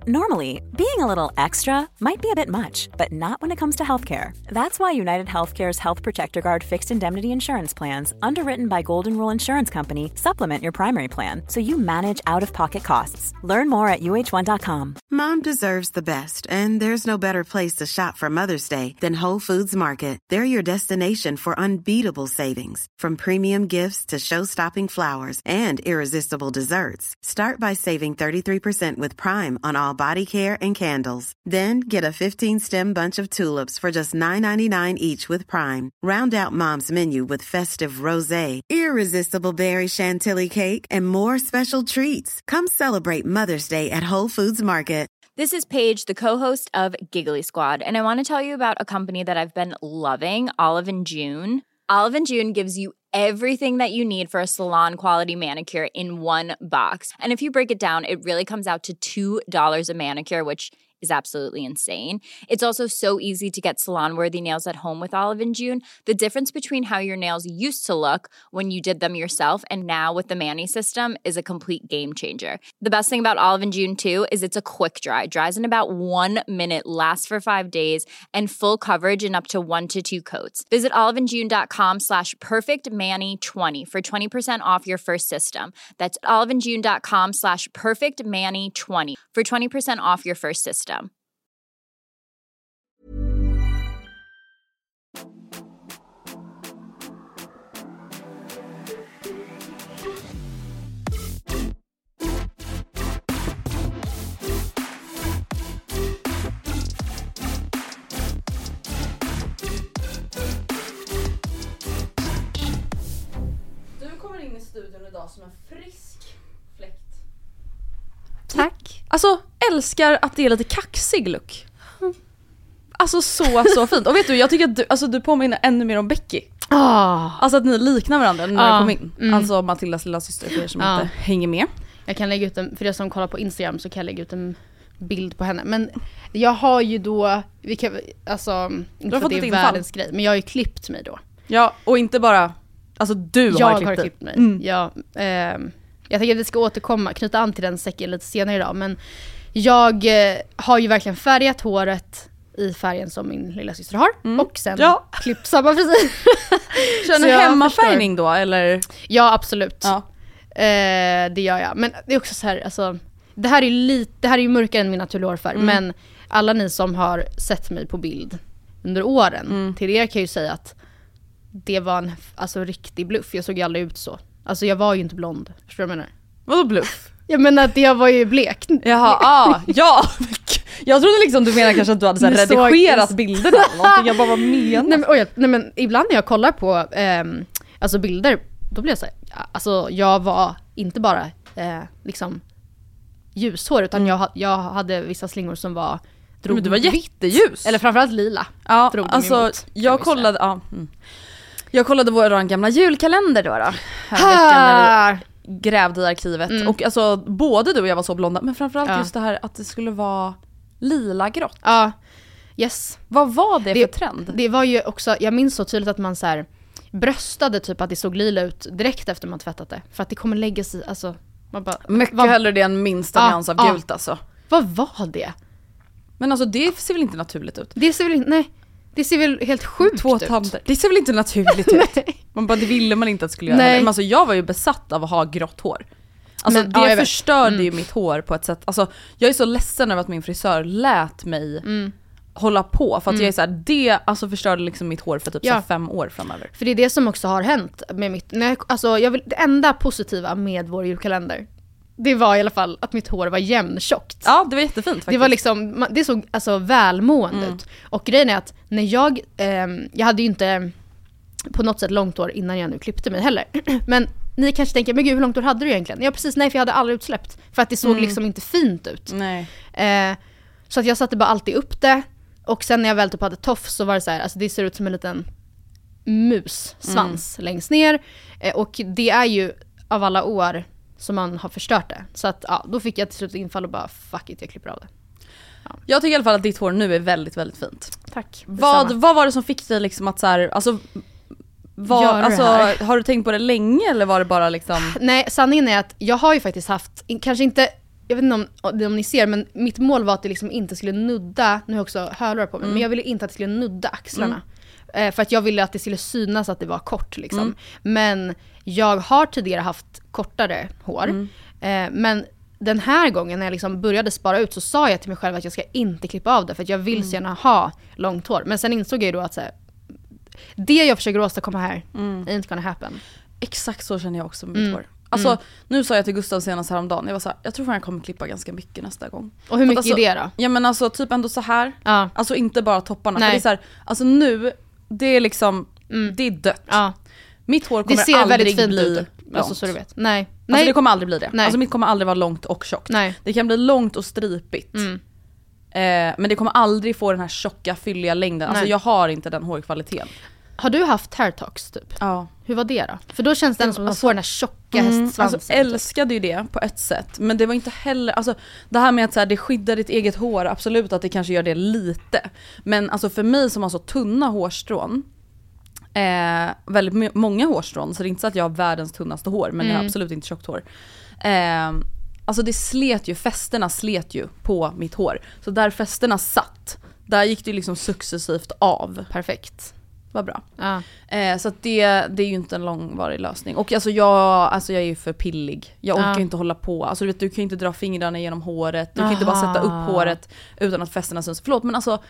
Normally, being a little extra might be a bit much, but not when it comes to healthcare. That's why United Healthcare's Health Protector Guard fixed indemnity insurance plans, underwritten by Golden Rule Insurance Company, supplement your primary plan so you manage out-of-pocket costs. Learn more at uh1.com. Mom deserves the best, and there's no better place to shop for Mother's Day than Whole Foods Market. They're your destination for unbeatable savings, from premium gifts to show-stopping flowers and irresistible desserts. Start by saving 33% with Prime on all body care and candles. Then get a 15-stem bunch of tulips for just $9.99 each with Prime. Round out Mom's menu with festive rosé, irresistible berry chantilly cake, and more special treats. Come celebrate Mother's Day at Whole Foods Market. This is Paige, the co-host of Giggly Squad, and I want to tell you about a company that I've been loving, Olive & June. Olive & June gives you everything that you need for a salon-quality manicure in one box. And if you break it down, it really comes out to $2 a manicure, which is absolutely insane. It's also so easy to get salon-worthy nails at home with Olive & June. The difference between how your nails used to look when you did them yourself and now with the Mani system is a complete game changer. The best thing about Olive & June, too, is it's a quick dry. Dries in about 1 minute, lasts for 5 days, and full coverage in up to 1 to 2 coats. Visit oliveandjune.com/perfectmani20 for 20% off your first system. That's oliveandjune.com/perfectmani20 for 20% off your first system. Du kommer in i studion idag som en frisk fläkt. Tack. Alltså, älskar att det är lite kaxig look. Alltså så fint. Och vet du, jag tycker att du påminner ännu mer om Becky. Alltså att ni liknar varandra när du kom in. Alltså Matildas lilla syster, för er som inte hänger med. Jag kan lägga ut en, för er som kollar på Instagram så kan jag lägga ut en bild på henne. Men jag har ju då, inte för att det är världens grej, men jag har ju klippt mig då. Ja, och inte bara, alltså du har klippt mig. Jag tänker att vi ska återkomma, knyta an till den säcken lite senare idag. Men jag har ju verkligen färgat håret i färgen som min lilla syster har. Och sen klippt samma frisyr. Kör en hemmafärgning då, eller? Ja, absolut. Ja. Det gör jag. Men det är också så här, alltså, det här är ju mörkare än min naturliga hårfärg. Men alla ni som har sett mig på bild under åren, till er kan jag ju säga att det var en riktig bluff. Jag såg ju aldrig ut så. Alltså jag var ju inte blond. Förstår du vad jag menar? Vadå bluff? Jag menar att jag var ju blek. Jaha, ja. Jag trodde liksom du menar kanske att du hade så här redigerat bilder eller någonting. Jag bara, vad menar? Nej men ibland när jag kollar på bilder, då blir jag så här, alltså jag var inte bara liksom ljushår, utan jag hade vissa slingor som var men du var jätteljus. Eller framförallt lila. Ja, alltså jag kollade jag kollade vår gamla julkalender då här veckan när vi grävde i arkivet. Och alltså både du och jag var så blonda, men framförallt just det här att det skulle vara lila grått. Ja. Yes. Vad var det för trend? Det var ju också, jag minns så tydligt att man så här bröstade typ att det såg lila ut direkt efter man tvättat det, för att det kommer lägga sig, alltså man bara, mycket hellre det än minsta nyans av gult alltså. Vad var det? Men alltså det ser väl inte naturligt ut? Det ser väl inte, nej. Det ser väl helt sjukt ut. Det ser väl inte naturligt ut. Man bara, det ville man inte att det skulle göra. Men alltså jag var ju besatt av att ha grått hår. Alltså men, det förstörde ju mitt hår på ett sätt. Alltså jag är så ledsen över att min frisör lät mig hålla på. För att jag är så här, det alltså förstörde liksom mitt hår för typ så 5 år framöver. För det är det som också har hänt med mitt... det enda positiva med vår julkalender, det var i alla fall att mitt hår var jämntjockt. Ja, det var jättefint faktiskt. Det var liksom, det såg alltså välmående ut. Och grejen är att när jag hade ju inte på något sätt långt hår innan jag nu klippte mig heller. Men ni kanske tänker, men gud, hur långt hår hade du egentligen? Ja, precis, nej, för jag hade aldrig utsläppt. För att det såg liksom inte fint ut. Nej. Så att jag satte bara alltid upp det. Och sen när jag väl typ hade tofs så var det så här, alltså det ser ut som en liten mus-svans längst ner. Och det är ju av alla år som man har förstört det. Så att då fick jag till slut infall och bara fuck it, jag klipper av det. Ja. Jag tycker i alla fall att ditt hår nu är väldigt, väldigt fint. Tack. Vad var det som fick dig liksom att så här, alltså har du tänkt på det länge eller var det bara liksom... Nej, sanningen är att jag har ju faktiskt haft, kanske inte jag vet inte om ni ser, men mitt mål var att det liksom inte skulle nudda, nu har jag också hörlurar på mig, men jag ville inte att det skulle nudda axlarna. För att jag ville att det skulle synas att det var kort liksom. Men jag har tidigare haft kortare hår. Men den här gången när jag liksom började spara ut så sa jag till mig själv att jag ska inte klippa av det för att jag vill så gärna ha långt hår. Men sen insåg jag ju då att så här, det jag försöker åstadkomma här ain't gonna happen. Exakt så känner jag också med mitt hår. Alltså nu sa jag till Gustav senast häromdagen, jag var så här, jag tror fan jag kommer klippa ganska mycket nästa gång. Och hur mycket är det då? Ja men alltså typ ändå så här. Alltså inte bara topparna. För det är så här, alltså nu, det är liksom, det är dött. Mitt hår kommer det ser aldrig väldigt fint bli ut. Alltså så du vet. Nej. Alltså det kommer aldrig bli det. Nej. Alltså mitt kommer aldrig vara långt och tjockt. Nej. Det kan bli långt och stripigt. Men det kommer aldrig få den här tjocka, fylliga längden. Alltså jag har inte den hårkvaliteten. Har du haft hair talks typ? Ja. Hur var det då? För då känns det som att man får den här tjocka hästsvansen. Alltså älskade ju det på ett sätt. Men det var inte heller, alltså det här med att så här, det skyddar ditt eget hår, absolut att det kanske gör det lite. Men alltså för mig som har så tunna hårstrån, väldigt många hårstrån, så det är inte så att jag har världens tunnaste hår, men jag har absolut inte tjockt hår. Alltså det fästerna slet ju på mitt hår. Så där fästerna satt, där gick det liksom successivt av. Perfekt. Vad bra. Så att det är ju inte en långvarig lösning. Och alltså jag är ju för pillig. Jag orkar inte hålla på. Alltså du kan ju inte dra fingrarna genom håret. Du kan inte bara sätta upp håret utan att fästerna syns. Förlåt, men alltså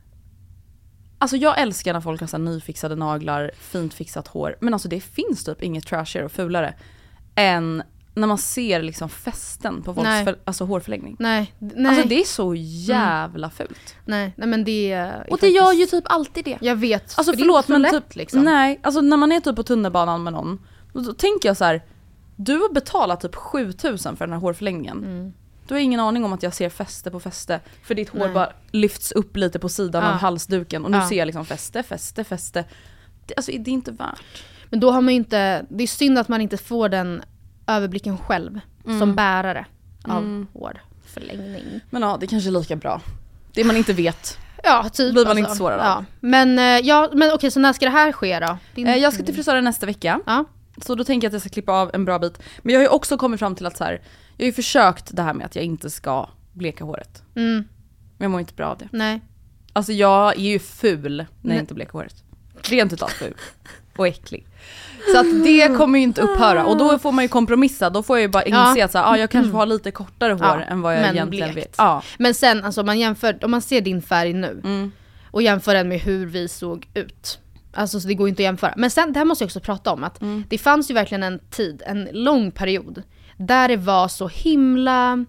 jag älskar när folk har så här nyfixade naglar, fint fixat hår. Men alltså det finns typ inget trashigare och fulare än när man ser liksom fästen på folks hårförlängning. Nej. Alltså det är så jävla fult. Nej men det är och det gör ju typ alltid det. Jag vet. Alltså förlåt, men lätt, typ liksom. Nej, alltså när man är typ på tunnelbanan med någon, då tänker jag så här: du har betalat typ 7000 för den här hårförlängningen. Du har ingen aning om att jag ser fäste på fäste, för ditt hår bara lyfts upp lite på sidan av halsduken och nu ser jag liksom fäste. Alltså det är inte värt. Men då har man ju inte, det är synd att man inte får den överblicken själv som bärare av hårförlängning. Men ja, det kanske är lika bra. Det man inte vet. Ja, typ. Blir man inte svårare. Ja. Men okej, så när ska det här ske då? Jag ska till frisören nästa vecka. Ja. Så då tänker jag att jag ska klippa av en bra bit. Men jag har ju också kommit fram till att så här, jag har ju försökt det här med att jag inte ska bleka håret. Men jag mår inte bra av det. Nej. Alltså jag är ju ful när jag inte bleker håret. Rent utav ful. Och äcklig. Så att det kommer ju inte upphöra. Och då får man ju kompromissa. Då får jag ju bara inse att så här, jag kanske får ha lite kortare hår än vad jag egentligen vet. Men sen, alltså, om man ser din färg nu och jämför den med hur vi såg ut. Alltså så det går inte att jämföra. Men sen, det här måste jag också prata om. Att det fanns ju verkligen en lång period där det var så himla...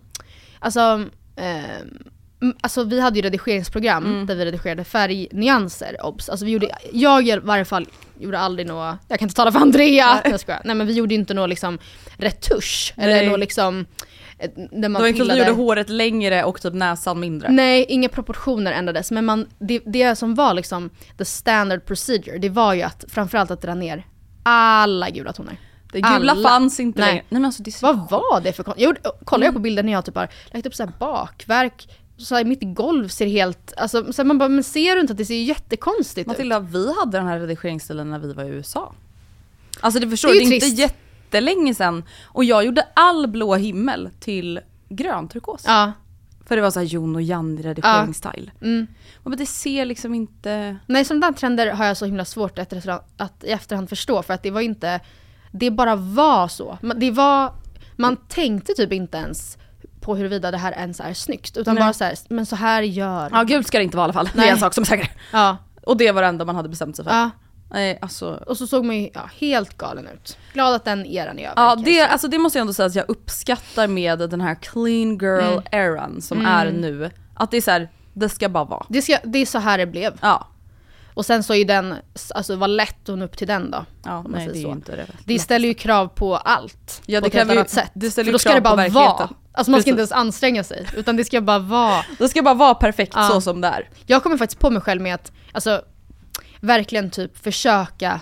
Alltså vi hade ju redigeringsprogram där vi redigerade färgnyanser. Alltså jag i varje fall gjorde aldrig något, jag kan inte tala för Andrea. Nej, men vi gjorde inte något liksom retusch eller något liksom där man inte gjorde håret längre och typ näsan mindre. Nej, inga proportioner ändrades, men det som var liksom the standard procedure, det var ju att framförallt att dra ner alla gula toner. Det gula fanns inte längre. Nej, men alltså, vad var det för kollar jag på bilden när jag typ har lagt upp så här bakverk, så här, mitt golv ser helt, alltså så man bara, men ser du inte att det ser jättekonstigt Matilda, ut? Vi hade den här redigeringsstilen när vi var i USA. Alltså det förstår det är det är inte jättelänge sedan, och jag gjorde all blå himmel till grön turkos. Ja. För det var så här Jon och Jan redigeringsstil. Men det ser liksom inte... Nej, sådana trender har jag så himla svårt att i efterhand förstå, för att det var inte, det bara var så. Man tänkte typ inte ens på huruvida det här ens är snyggt, utan bara så här, men så här gör... Ja, gud ska det inte vara i alla fall. Nej. Det är en sak som är säker. Ja. Och det var det enda man hade bestämt sig för. Ja. Nej, alltså... Och så såg man ju helt galen ut. Glad att den eran är över. Ja, det måste jag ändå säga att jag uppskattar med den här clean girl-eran som är nu. Att det är så här, det ska bara vara. Det är så här det blev. Ja. Och sen så är den, alltså var lätt att nå upp till den då. Ja, nej, det är så. Inte det ställer ju krav på allt. Ja, det på ett annat sätt. Det ställer ju krav på verkligheten. Vara. Alltså man ska inte ens anstränga sig, utan det ska bara vara. Det ska bara vara perfekt så som det är. Jag kommer faktiskt på mig själv med att, alltså verkligen typ försöka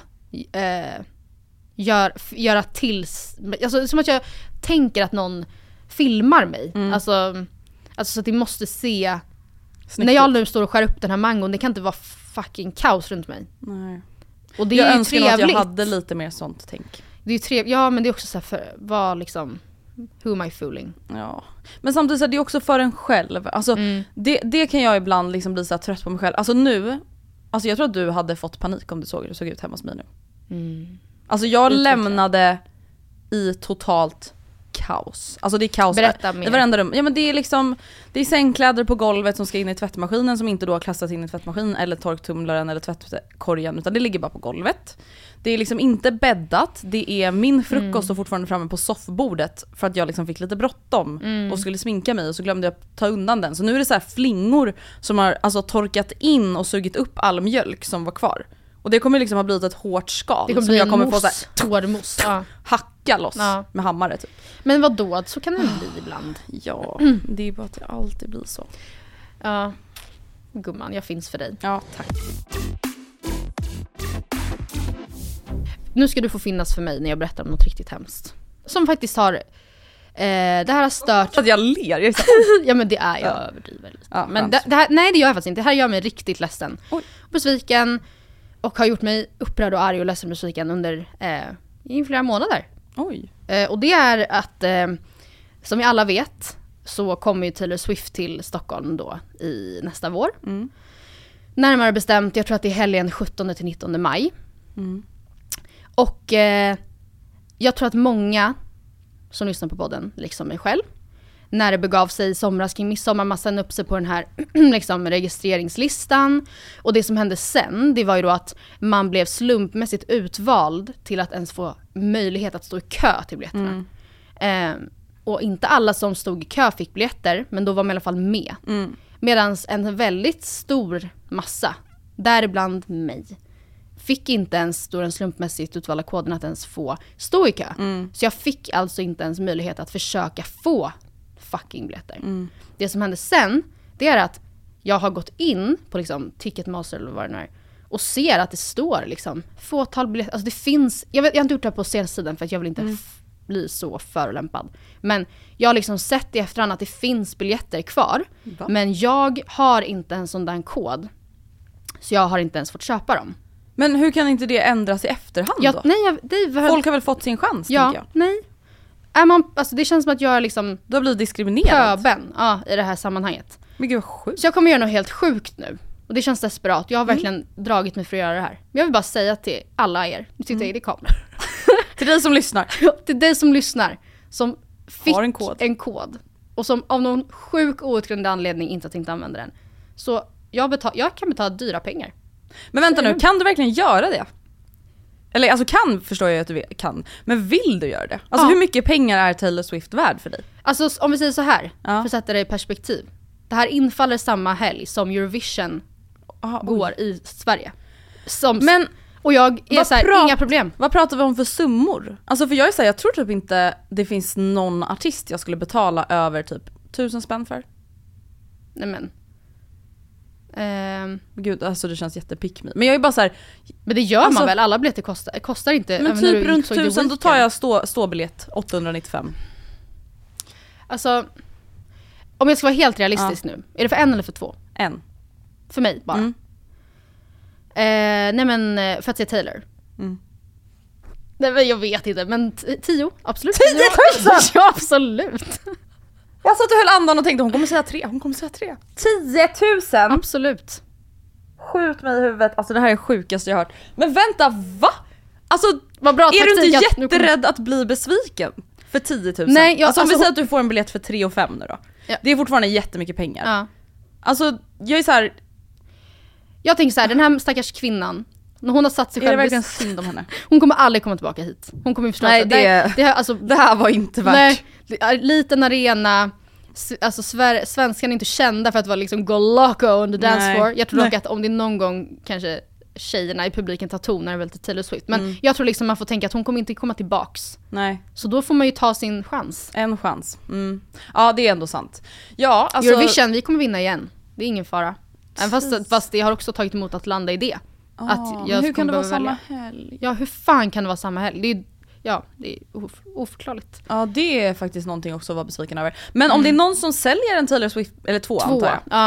göra till, alltså som att jag tänker att någon filmar mig. Alltså så att det måste se snyggt när jag nu står och skär upp den här mangon, det kan inte vara fucking kaos runt mig. Nej. Och det är ju trevligt. Jag önskar att jag hade lite mer sånt tänk. Det är ju trevligt. Ja, men det är också så här, för var liksom who am I fooling? Ja. Men samtidigt så är det också för en själv. Alltså, det kan jag ibland liksom bli så här trött på mig själv. Alltså nu, alltså jag tror att du hade fått panik om du såg ut hemma hos mig nu. Alltså jag lämnade i totalt kaos. Alltså det är kaos. Berätta mer. I varenda rum. Ja, men det är liksom, det är sängkläder på golvet som ska in i tvättmaskinen som inte då har klassats in i tvättmaskinen eller torktumlaren eller tvättkorgen, utan det ligger bara på golvet. Det är liksom inte bäddat. Det är min frukost och fortfarande framme på soffbordet för att jag liksom fick lite bråttom och skulle sminka mig och så glömde jag ta undan den. Så nu är det så här flingor som har alltså torkat in och sugit upp all mjölk som var kvar. Och det kommer liksom ha blivit ett hårt skal. Det kommer som bli jag kommer mos, få så här, hårdmos. Ja. hacka loss med hammare typ. Men vadå, så kan det bli ibland. Ja, det är bara att det alltid blir så. Ja, gumman, jag finns för dig. Ja, tack. Nu ska du få finnas för mig när jag berättar om något riktigt hemskt. Som faktiskt har... det här har stört... Att jag ler. Ja, men det är jag överdriver lite. Ja, men det här, nej, det gör jag faktiskt inte. Det här gör mig riktigt ledsen. Besviken. Och har gjort mig upprörd och arg och ledsen besviken under i flera månader. Oj. Och det är att, som vi alla vet, så kommer ju Taylor Swift till Stockholm då i nästa vår. Närmare bestämt, jag tror att det är helgen 17-19 maj. Och jag tror att många som lyssnar på podden, liksom mig själv, när det begav sig i somras kring midsommar, man sen upp sig på den här liksom, registreringslistan. Och det som hände sen, det var ju då att man blev slumpmässigt utvald till att ens få möjlighet att stå i kö till biljetterna. Och inte alla som stod i kö fick biljetter, men då var man i alla fall med. Medan en väldigt stor massa, däribland mig, fick inte ens då den slumpmässigt utvalda koden att ens få stå i kö. Så jag fick alltså inte ens möjlighet att försöka få fucking biljetter. Det som hände sen, det är att jag har gått in på liksom Ticketmaster eller vad det är och ser att det står liksom fåtal biljetter. Alltså det finns, jag har inte gjort det här på sensidan för att jag vill inte bli så förolämpad. Men jag har liksom sett i efterhand att det finns biljetter kvar. Men jag har inte en sån där kod. Så jag har inte ens fått köpa dem. Men hur kan inte det ändras i efterhand då? Nej, folk har väl fått sin chans, tänker jag. Nej. Alltså det känns som att jag är liksom... Du har blivit diskriminerad. Pöben, i det här sammanhanget. Men gud vad sjukt. Så jag kommer göra något helt sjukt nu. Och det känns desperat. Jag har verkligen dragit mig för att göra det här. Men jag vill bara säga till alla er. Nu tittar jag i det kameran. Till dig som lyssnar. Till dig som lyssnar. Som fick har en kod. Och som av någon sjuk outgrundlig anledning inte har tänkt använda den. Så jag kan betala dyra pengar. Men vänta nu, kan du verkligen göra det? Eller alltså förstår jag att du kan. Men vill du göra det? Alltså hur mycket pengar är Taylor Swift värd för dig? Alltså om vi säger så här, för att sätta det i perspektiv. Det här infaller samma helg som Eurovision går i Sverige. Och jag är så här, inga problem. Vad pratar vi om för summor? Alltså för jag är så här, jag tror typ inte det finns någon artist jag skulle betala över typ 1000 spänn för. Nej men. Gud, alltså det känns jättepick me. Men jag är bara så här, men det gör man väl, alla biljetter kostar inte. Men typ runt 1000, då tar jag ståbiljett 895. Alltså om jag ska vara helt realistisk nu, är det för en eller för två? En. För mig bara. Nej men för att se Taylor. Nej men jag vet inte, men 10, absolut. 10 000? Ja, absolut. Jag satt och höll andan och tänkte hon kommer säga 3. 10 000? Absolut. Skjut mig i huvudet. Alltså det här är det sjukaste jag hört. Men vänta, va? Alltså vad bra är du inte jätterädd att bli besviken för 10 000? Nej, alltså om vi säger att du får en biljett för 3 500 nu då. Ja. Det är fortfarande jättemycket pengar. Ja. Alltså jag är så här. Jag tänker så här, den här stackars kvinnan, när hon har satt sig själv... Är det verkligen synd om henne? Hon kommer aldrig komma tillbaka hit. Hon kommer förstå. Nej, det här var inte värt. Nej, liten arena. Alltså svenskan är inte kända för att vara liksom go loco on the dance floor. Jag tror dock att om det någon gång kanske tjejerna i publiken tar ton när det väl till Taylor Swift. Men jag tror liksom man får tänka att hon kommer inte komma tillbaks. Nej. Så då får man ju ta sin chans. En chans. Ja, det är ändå sant. Ja, alltså... Eurovision, vi kommer vinna igen. Det är ingen fara. Fast det har också tagit emot att landa i det. Att jag hur kan det vara samma helg? Ja, hur fan kan det vara samma helg? Det är oförklarligt. Ja, det är faktiskt någonting också att vara besviken över. Men om det är någon som säljer en Taylor Swift, eller två antar jag. Ja.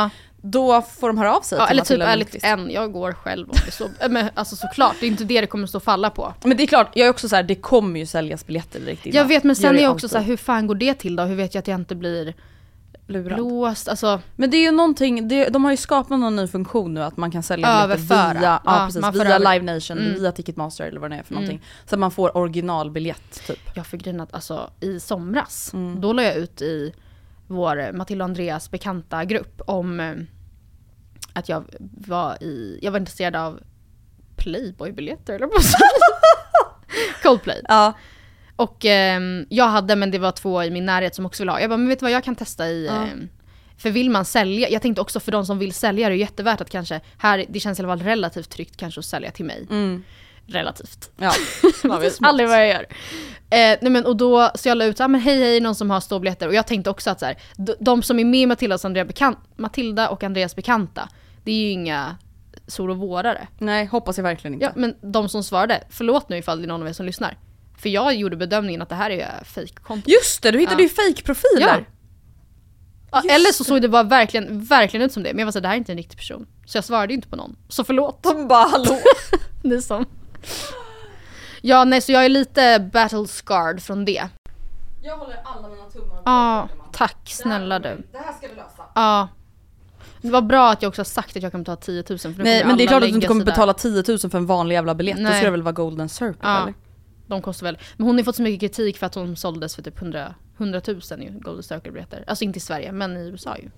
då får de höra av sig till eller Matilda typ Lundqvist. jag går själv om det så. Men alltså såklart, det är inte det kommer stå falla på. Men det är klart, jag är också så här, det kommer ju säljas biljetter direkt innan. Jag vet, men sen är jag också så här, hur fan går det till då? Hur vet jag att jag inte blir lurad. Låst, alltså. Men det är ju någonting, de har ju skapat någon ny funktion nu att man kan sälja biljetter via Live Nation, via Ticketmaster eller vad det är för någonting. Så att man får originalbiljett typ. Jag förgrinat, alltså i somras, då la jag ut i vår Matilda och Andreas bekanta grupp om att jag var intresserad av Playboy-biljetter eller vad Coldplay. Ja. Och jag hade, men det var 2 i min närhet som också ville ha. Jag bara, men vet du vad, jag kan testa i... för vill man sälja, jag tänkte också för de som vill sälja det är jättevärt att kanske, här, det känns i alla fall relativt tryggt kanske att sälja till mig. Relativt. Ja. Man vet aldrig vad jag gör. Nej men, och då, så jag la ut, men hej, någon som har ståbiljetter. Och jag tänkte också att så här, de som är med Matilda och Andreas bekanta, det är ju inga sol- och vårare. Nej, hoppas jag verkligen inte. Ja, men de som svarade, förlåt nu ifall det är någon av er som lyssnar. För jag gjorde bedömningen att det här är fake-konto. Just det, du hittade ju fake-profiler. Ja, eller så såg det bara verkligen ut som det. Men jag var så, det här är inte en riktig person. Så jag svarade inte på någon. Så förlåt. De bara, hallå. Ni som... Ja, nej, så jag är lite battle scarred från det. Jag håller alla mina tummar. Ja, tack snälla du. Det här ska vi lösa. Ja. Det var bra att jag också har sagt att jag kan betala 10 000. För nej, men det är klart att du inte kommer betala 10 000 för en vanlig jävla biljett. Nej. Det ska väl vara Golden Circle, eller? De kostar väl. Men hon har fått så mycket kritik för att hon såldes för typ 100 000 i Golden Circle-biljetter. Alltså inte i Sverige, men i USA ju.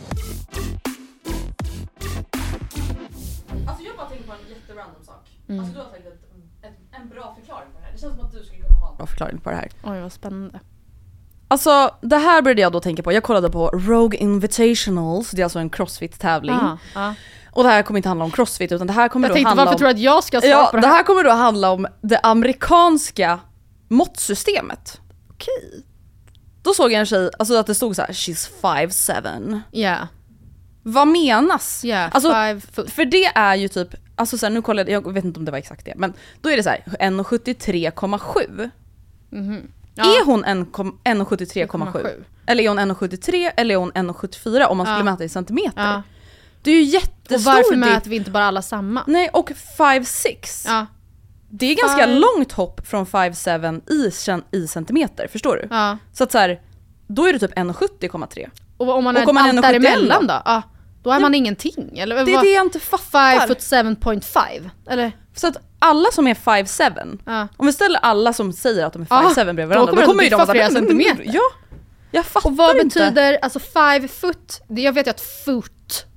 Alltså jag bara tänker på en jätterandom sak. Alltså du har tänkt en bra förklaring på det här. Det känns som att du skulle kunna ha en bra förklaring på det här. Oj, vad spännande. Alltså det här började jag då tänka på. Jag kollade på Rogue Invitationals. Det är alltså en crossfit-tävling. Och det här kommer inte handla om crossfit, utan det här kommer då handla om... varför tror du att jag ska svara på det här? Det här kommer då handla om det amerikanska måttsystemet. Okej. Då såg jag en tjej, alltså att det stod så här: she's 5'7". Ja. Vad menas? Ja, alltså, för det är ju typ, alltså så här, nu kollade jag vet inte om det var exakt det, men då är det så här 1,73,7. Är hon 1,73,7? Eller är hon 1,73 eller är hon 1,74 om man skulle mäta i centimeter? Det är ju jättestort. Och varför mäter vi inte bara alla samma? Nej, och 5'6". Ja. Det är ganska långt hopp från 5'7" i centimeter, förstår du? Ja. Så att så här, då är det typ 1,70,3. Och om man är allt däremellan då? Ja. Då är man ingenting. Eller, det är det jag inte fattar. 5'7.5 eller? Så att alla som är 5'7", om vi ställer alla som säger att de är 5'7" bredvid varandra, då kommer ju de flera centimeter. Ja, jag fattar inte. Och vad betyder, alltså 5 foot, jag vet ju att foot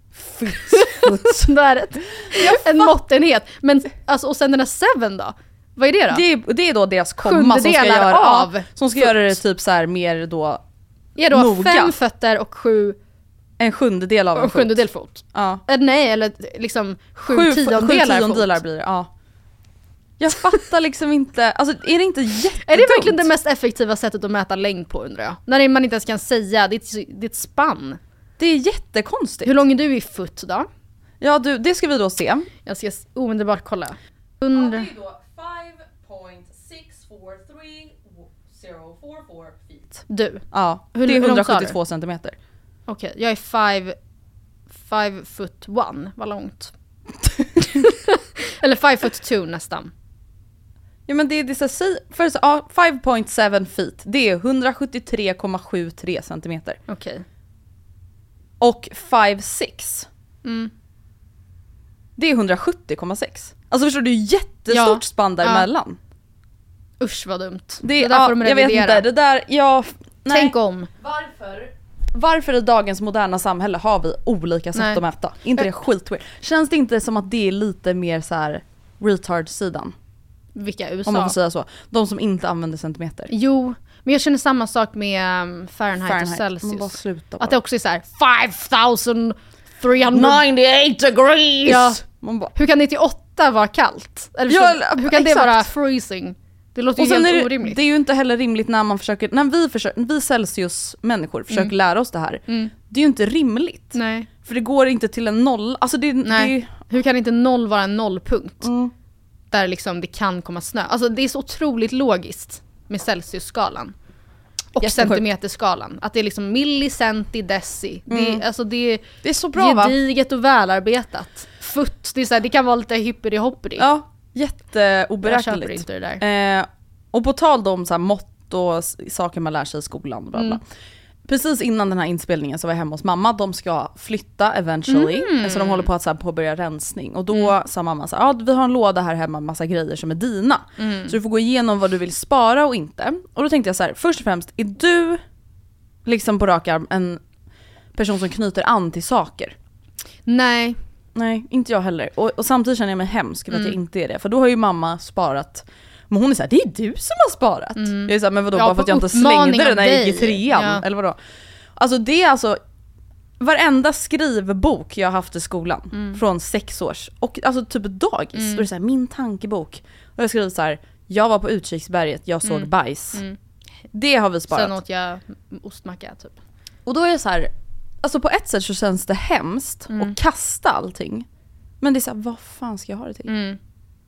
det är en måttenhet. Men alltså, och sen den här 7 då? Vad är det då? Det är då deras komma som ska göra som ska göra det typ så här mer då. Är då noga. 5 fötter och 7 en sjundedel av en sjundedel fot. Ja. Nej, eller liksom 7 tiondelar blir det. Ja. Jag fattar liksom inte. Alltså är det inte jättedumt? Är det verkligen det mest effektiva sättet att mäta längd på, undrar jag? När man inte ens kan säga, det är ett spann. Det är jättekonstigt. Hur lång är du i fot då? Ja, det ska vi då se. Jag ska omedelbart kolla. Ja, det är då 5.643044 feet. Du? Ja, det är 172 centimeter. Okej, jag är 5 foot 1. Vad långt? Eller 5 foot 2 nästan. Ja, men det är så för 5.7 feet. Det är 173,73 centimeter. Okej. Och 5'6". Det är 170,6. Alltså förstår du, jättestort spann däremellan. Usch vad dumt. Det där får de revidera. Jag vet inte, det där, tänk om. Varför i dagens moderna samhälle har vi olika sätt att mäta? Inte det skitweird. Känns det inte som att det är lite mer så här retard-sidan? Vilka USA? Om man får säga så. De som inte använder centimeter. Jo, men jag känner samma sak med Fahrenheit och Celsius. Bara. Att det också är så här 5398 degrees. Ja. Hur kan 98 vara kallt? Eller hur kan det vara freezing? Det låter ju helt orimligt. Det är ju inte heller rimligt när vi Celsius-människor försöker lära oss det här. Det är ju inte rimligt. Nej. För det går inte till en noll. Alltså hur kan inte 0 vara en nollpunkt? Där liksom det kan komma snö. Alltså det är så otroligt logiskt med Celsius-skalan. Och centimeterskalan. Att det är liksom millicenti, deci. Det är så bra, gediget och välarbetat. Futt, det är så här, det kan vara lite hippity-hoppity. Ja, jätteoberäkneligt. Jag köper inte det där. Och på tal om så här mått och saker man lär sig i skolan. Bla bla. Precis innan den här inspelningen så var jag hemma hos mamma. De ska flytta eventually. Så de håller på att så här påbörja rensning. Och då sa mamma så här, vi har en låda här hemma med massa grejer som är dina. Så du får gå igenom vad du vill spara och inte. Och då tänkte jag så här, först och främst, är du liksom på rak arm en person som knyter an till saker? Nej, inte jag heller. Och samtidigt känner jag mig hemsk för att jag inte är det. För då har ju mamma sparat. Men hon är såhär, det är du som har sparat. Jag är såhär, men vadå, bara för att jag inte slängde den när jag gick i 3:an? Eller vadå? Alltså det är alltså varenda skrivbok jag har haft i skolan från 6 års. Och alltså typ dagis. Då är det såhär, min tankebok. Och jag skriver såhär, jag var på Utkiksberget, jag såg bajs. Det har vi sparat. Sen åt jag ostmacka typ. Och då är det så här, alltså på ett sätt så känns det hemskt att kasta allting. Men det är så här, vad fan ska jag ha det till?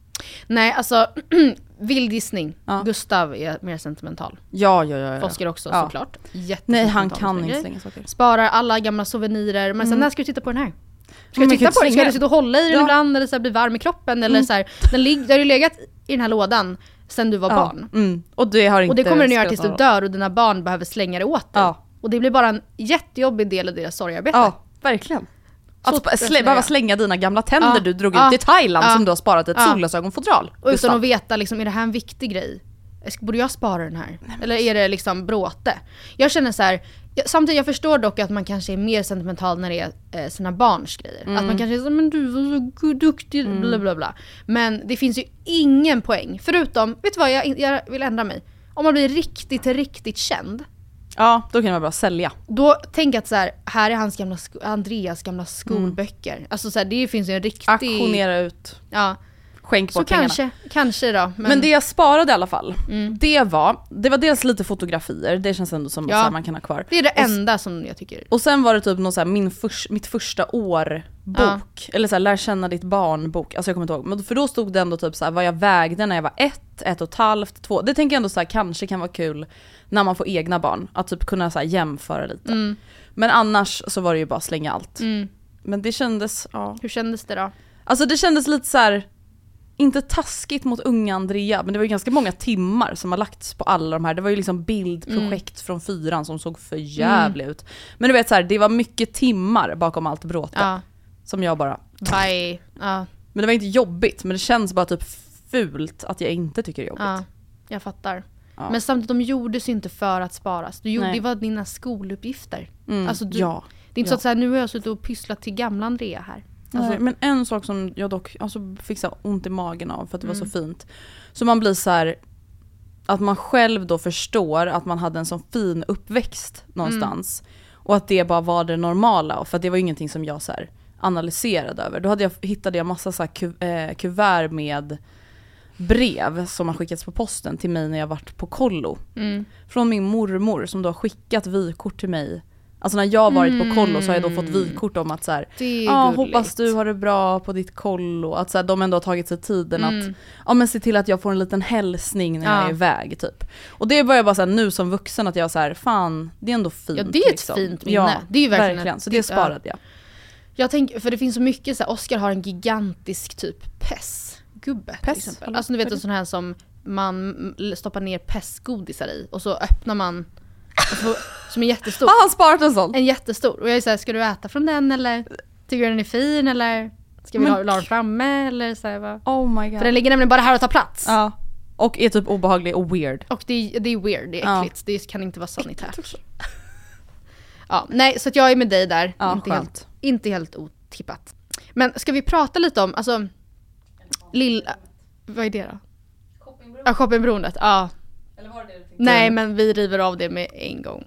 Nej, alltså vild gissning. Gustav är mer sentimental. Ja. Oskar också såklart. Nej, han kan inte slänga saker. Sparar alla gamla souvenirer. Men sen, när ska du titta på den här? Ska du titta på den? Ska du sitta och hålla i den ibland? Eller så här, bli varm i kroppen? Eller så här, den har ju legat i den här lådan sen du var barn. Och det kommer den göra tills du dör och dina barn behöver slänga det åt dig. Och det blir bara en jättejobbig del av deras sorgarbete. Ja, verkligen. Att bara slänga dina gamla tänder du drog ut i Thailand som du har sparat ett solglasögonfodral. Och utan att veta, liksom, är det här en viktig grej? Borde jag spara den här? Eller är det liksom bråte? Jag känner så här, samtidigt jag förstår dock att man kanske är mer sentimental när det är sina barns grejer. Att man kanske är så, men du var så duktig, bla bla bla. Men det finns ju ingen poäng. Förutom, vet du vad, jag vill ändra mig. Om man blir riktigt känd. Ja, då kan man bara sälja. Då tänk att så här är hans gamla Andreas gamla skolböcker. Alltså så här, det finns ju en riktig... Auktionera ut. Ja. Skänk bort pengarna. Kanske då. Men det jag sparade i alla fall, det var dels lite fotografier. Det känns ändå som att man kan ha kvar. Det är det enda som jag tycker. Och sen var det typ någon så här, mitt första år bok. Eller så här, lär känna ditt barn bok. Alltså jag kommer inte ihåg. Men för då stod det ändå typ så här, vad jag vägde när jag var 1,5, 2. Det tänker jag ändå så här, kanske kan vara kul när man får egna barn. Att typ kunna så här jämföra lite. Men annars så var det ju bara slänga allt. Men det kändes, Hur kändes det då? Alltså det kändes lite så här, inte taskigt mot unga Andrea, men det var ju ganska många timmar som har lagts på alla de här. Det var ju liksom bildprojekt från 4:an som såg för jävligt ut. Men du vet så här, det var mycket timmar bakom allt bråte. Som jag bara... Bye. Men det var inte jobbigt, men det känns bara typ fult att jag inte tycker det är jobbigt. Jag fattar. Men samtidigt, de gjordes ju inte för att sparas. Det var dina skoluppgifter. Alltså det är inte så att nu har jag suttit och pysslat till gamla Andrea här. Alltså, men en sak som jag dock fick så ont i magen av för att det var så fint. Så man blir så här, att man själv då förstår att man hade en sån fin uppväxt någonstans. Och att det bara var det normala. För att det var ingenting som jag så här analyserade över. Då hittade jag massa så här kuvert med brev som har skickats på posten till mig när jag varit på kollo. Från min mormor som då har skickat vykort till mig. Alltså när jag varit på kollo så har jag då fått vykort om att så här, hoppas du har det bra på ditt kollo. Att så här, de ändå har tagit sig tiden att men se till att jag får en liten hälsning när jag är iväg typ. Och det var jag bara så här, nu som vuxen att jag så här, fan, det är ändå fint. Ja, det är ett fint minne. Ja, det är ju verkligen. Så det sparade jag. Jag tänker, för det finns så mycket så här, Oskar har en gigantisk typ PES-gubbe till exempel. Alltså du vet en sån här som man stoppar ner PES-godisar i och så öppnar man som är jättestor. Har han sparat en sån? En jättestor. Och jag är såhär, ska du äta från den eller tycker du den är fin eller ska vi la den framme eller så här, va? Oh my god. För den ligger nämligen bara här och tar plats. Ja. Och är typ obehaglig och weird. Och det är weird, det är äckligt. Det kan inte vara sanitärt. Nej, så att jag är med dig där. Inte helt otippat. Men ska vi prata lite om, alltså vad är det då? Shoppingberoendet. Ja. Eller var det nej, men vi river av det med en gång.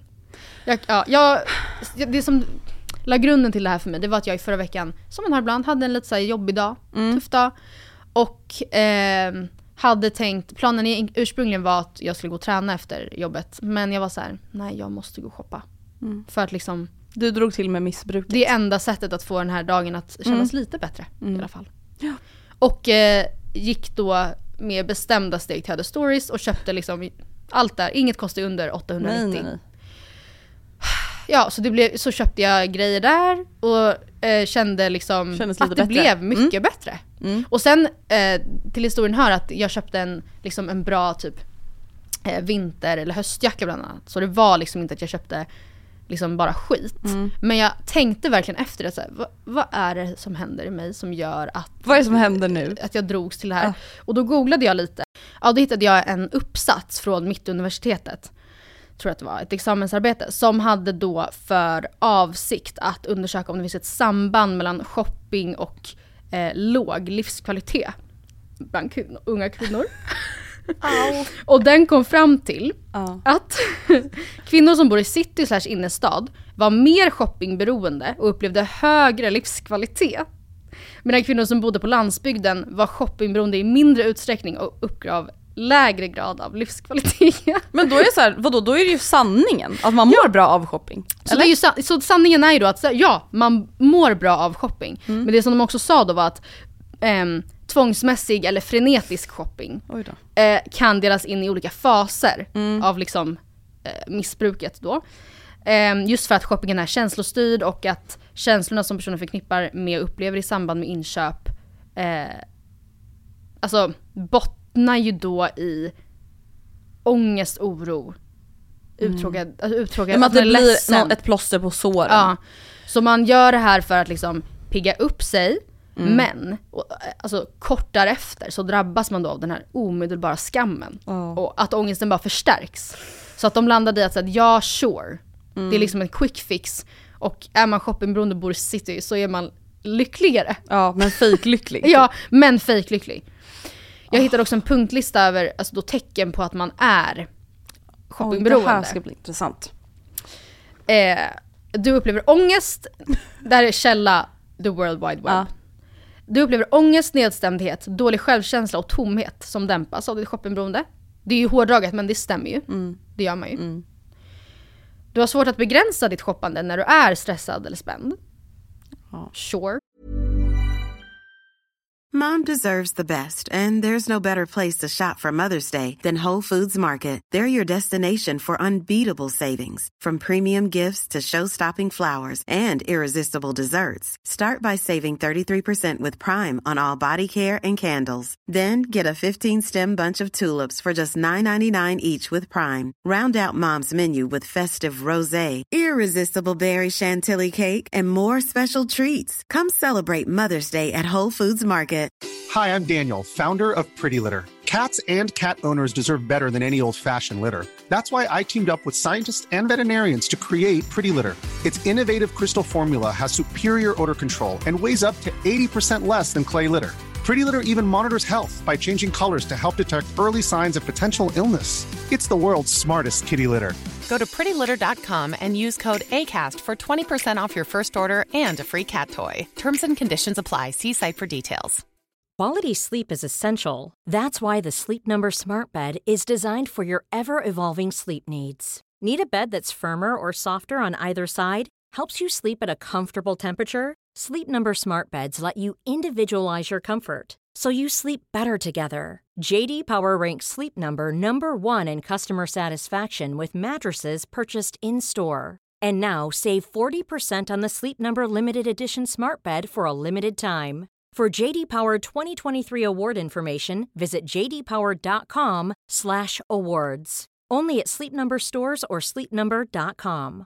Det som la grunden till det här för mig, det var att jag i förra veckan, som man har ibland, hade en lite så här jobbig dag, tuff dag. Och hade tänkt, planen ursprungligen var att jag skulle gå och träna efter jobbet. Men jag var så här, nej, jag måste gå och shoppa. För att liksom... Du drog till med missbruket. Det är enda sättet att få den här dagen att kännas lite bättre i alla fall. Och gick då med bestämda steg till Hade Stories och köpte liksom Allt där, inget kostar under 890. Nej. Ja, så köpte jag grejer där och kände liksom att det blev mycket bättre. Och sen till historien hör att jag köpte en bra typ vinter- eller höstjacka bland annat. Så det var liksom inte att jag köpte liksom bara skit. Men jag tänkte verkligen efter det så här, vad är det som händer i mig som gör att... Vad är det som händer nu? Att jag drogs till det här. Och då googlade jag lite. Ja, då hittade jag en uppsats från Mittuniversitetet. Tror att det var ett examensarbete som hade då för avsikt att undersöka om det finns ett samband mellan shopping och låg livskvalitet bland unga kvinnor. Och den kom fram till att kvinnor som bor i city / innerstad var mer shoppingberoende och upplevde högre livskvalitet. Medan kvinnor som bodde på landsbygden var shoppingberoende i mindre utsträckning och uppgav lägre grad av livskvalitet. Men då är det så här, vadå? Då är det ju sanningen att man mår bra av shopping. Så, det är ju så sanningen är ju då att man mår bra av shopping. Men det som de också sa då var att tvångsmässig eller frenetisk shopping kan delas in i olika faser av liksom missbruket då. Just för att shoppingen är känslostyrd och att känslorna som personer förknippar med och upplever i samband med inköp alltså bottnar ju då i ångest, oro, uttråkad, att det blir ett plåster på såren. Ja. Så man gör det här för att liksom pigga upp sig. Men alltså, kort därefter så drabbas man då av den här omedelbara skammen. Och att ångesten bara förstärks. Så att de landade i att säga, ja, sure. Det är liksom en quick fix. Och är man shoppingberoende och bor i city så är man lyckligare. Ja, men fejklycklig. Ja, men fejklycklig. Jag hittade också en punktlista över alltså, då tecken på att man är shoppingberoende. Det här ska bli intressant. Du upplever ångest. Där är källa the World Wide Web. Du upplever ångest, nedstämdhet, dålig självkänsla och tomhet som dämpas av ditt shoppingberoende. Det är ju hårdraget, men det stämmer ju. Det gör man ju. Du har svårt att begränsa ditt shoppande när du är stressad eller spänd. Sure. Mom deserves the best, and there's no better place to shop for Mother's Day than Whole Foods Market. They're your destination for unbeatable savings, from premium gifts to show-stopping flowers and irresistible desserts. Start by saving 33% with Prime on all body care and candles. Then get a 15-stem bunch of tulips for just $9.99 each with Prime. Round out Mom's menu with festive rosé, irresistible berry chantilly cake, and more special treats. Come celebrate Mother's Day at Whole Foods Market. Hi, I'm Daniel, founder of Pretty Litter. Cats and cat owners deserve better than any old-fashioned litter. That's why I teamed up with scientists and veterinarians to create Pretty Litter. Its innovative crystal formula has superior odor control and weighs up to 80% less than clay litter. Pretty Litter even monitors health by changing colors to help detect early signs of potential illness. It's the world's smartest kitty litter. Go to prettylitter.com and use code ACAST for 20% off your first order and a free cat toy. Terms and conditions apply. See site for details. Quality sleep is essential. That's why the Sleep Number Smart Bed is designed for your ever-evolving sleep needs. Need a bed that's firmer or softer on either side? Helps you sleep at a comfortable temperature? Sleep Number Smart Beds let you individualize your comfort, so you sleep better together. JD Power ranks Sleep Number #1 in customer satisfaction with mattresses purchased in-store. And now save 40% on the Sleep Number Limited Edition Smart Bed for a limited time. For JD Power 2023 award information, visit jdpower.com/awards. Only at Sleep Number stores or sleepnumber.com.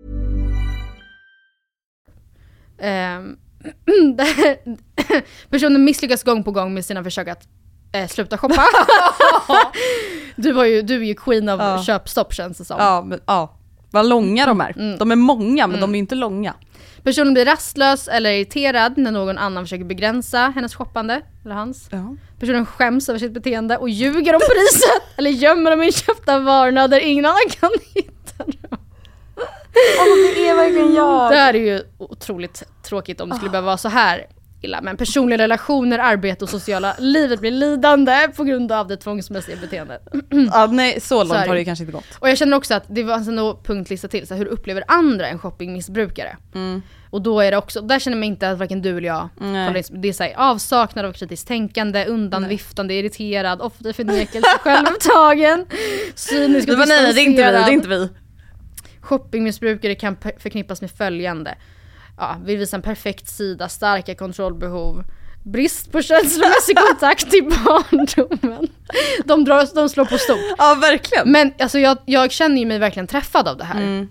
Personen misslyckas gång på gång med sina försök att sluta shoppa. Du är ju queen av köpstopp, känns det som. Ja, vad långa de är. De är många, men de är inte långa. Personen blir rastlös eller irriterad när någon annan försöker begränsa hennes shoppande eller hans. Personen skäms över sitt beteende och ljuger om priset eller gömmer de inköpta varorna där ingen annan kan hitta dem. Det är verkligen jag. Det här är ju otroligt tråkigt om det skulle behöva vara så här. illa. Men personliga relationer, arbete och sociala livet blir lidande på grund av det tvångsmässiga beteendet. Ja, nej, så långt har det kanske inte gått. Och jag känner också att det var en punktlista till. Så här, hur upplever andra en shoppingmissbrukare? Och då är det också, där känner man inte att varken du eller jag. Det är så här, avsaknad av kritiskt tänkande, undanviftande, irriterad, ofta förnekelse, självupptagen, cynisk och distanserad. Nej, det är inte vi, det är inte vi. Shoppingmissbrukare kan förknippas med följande. Ja, vill visa en perfekt sida, starka kontrollbehov, brist på känslomässig kontakt i barndomen. De slår på stort. Ja, verkligen. Men alltså, jag känner ju mig verkligen träffad av det här.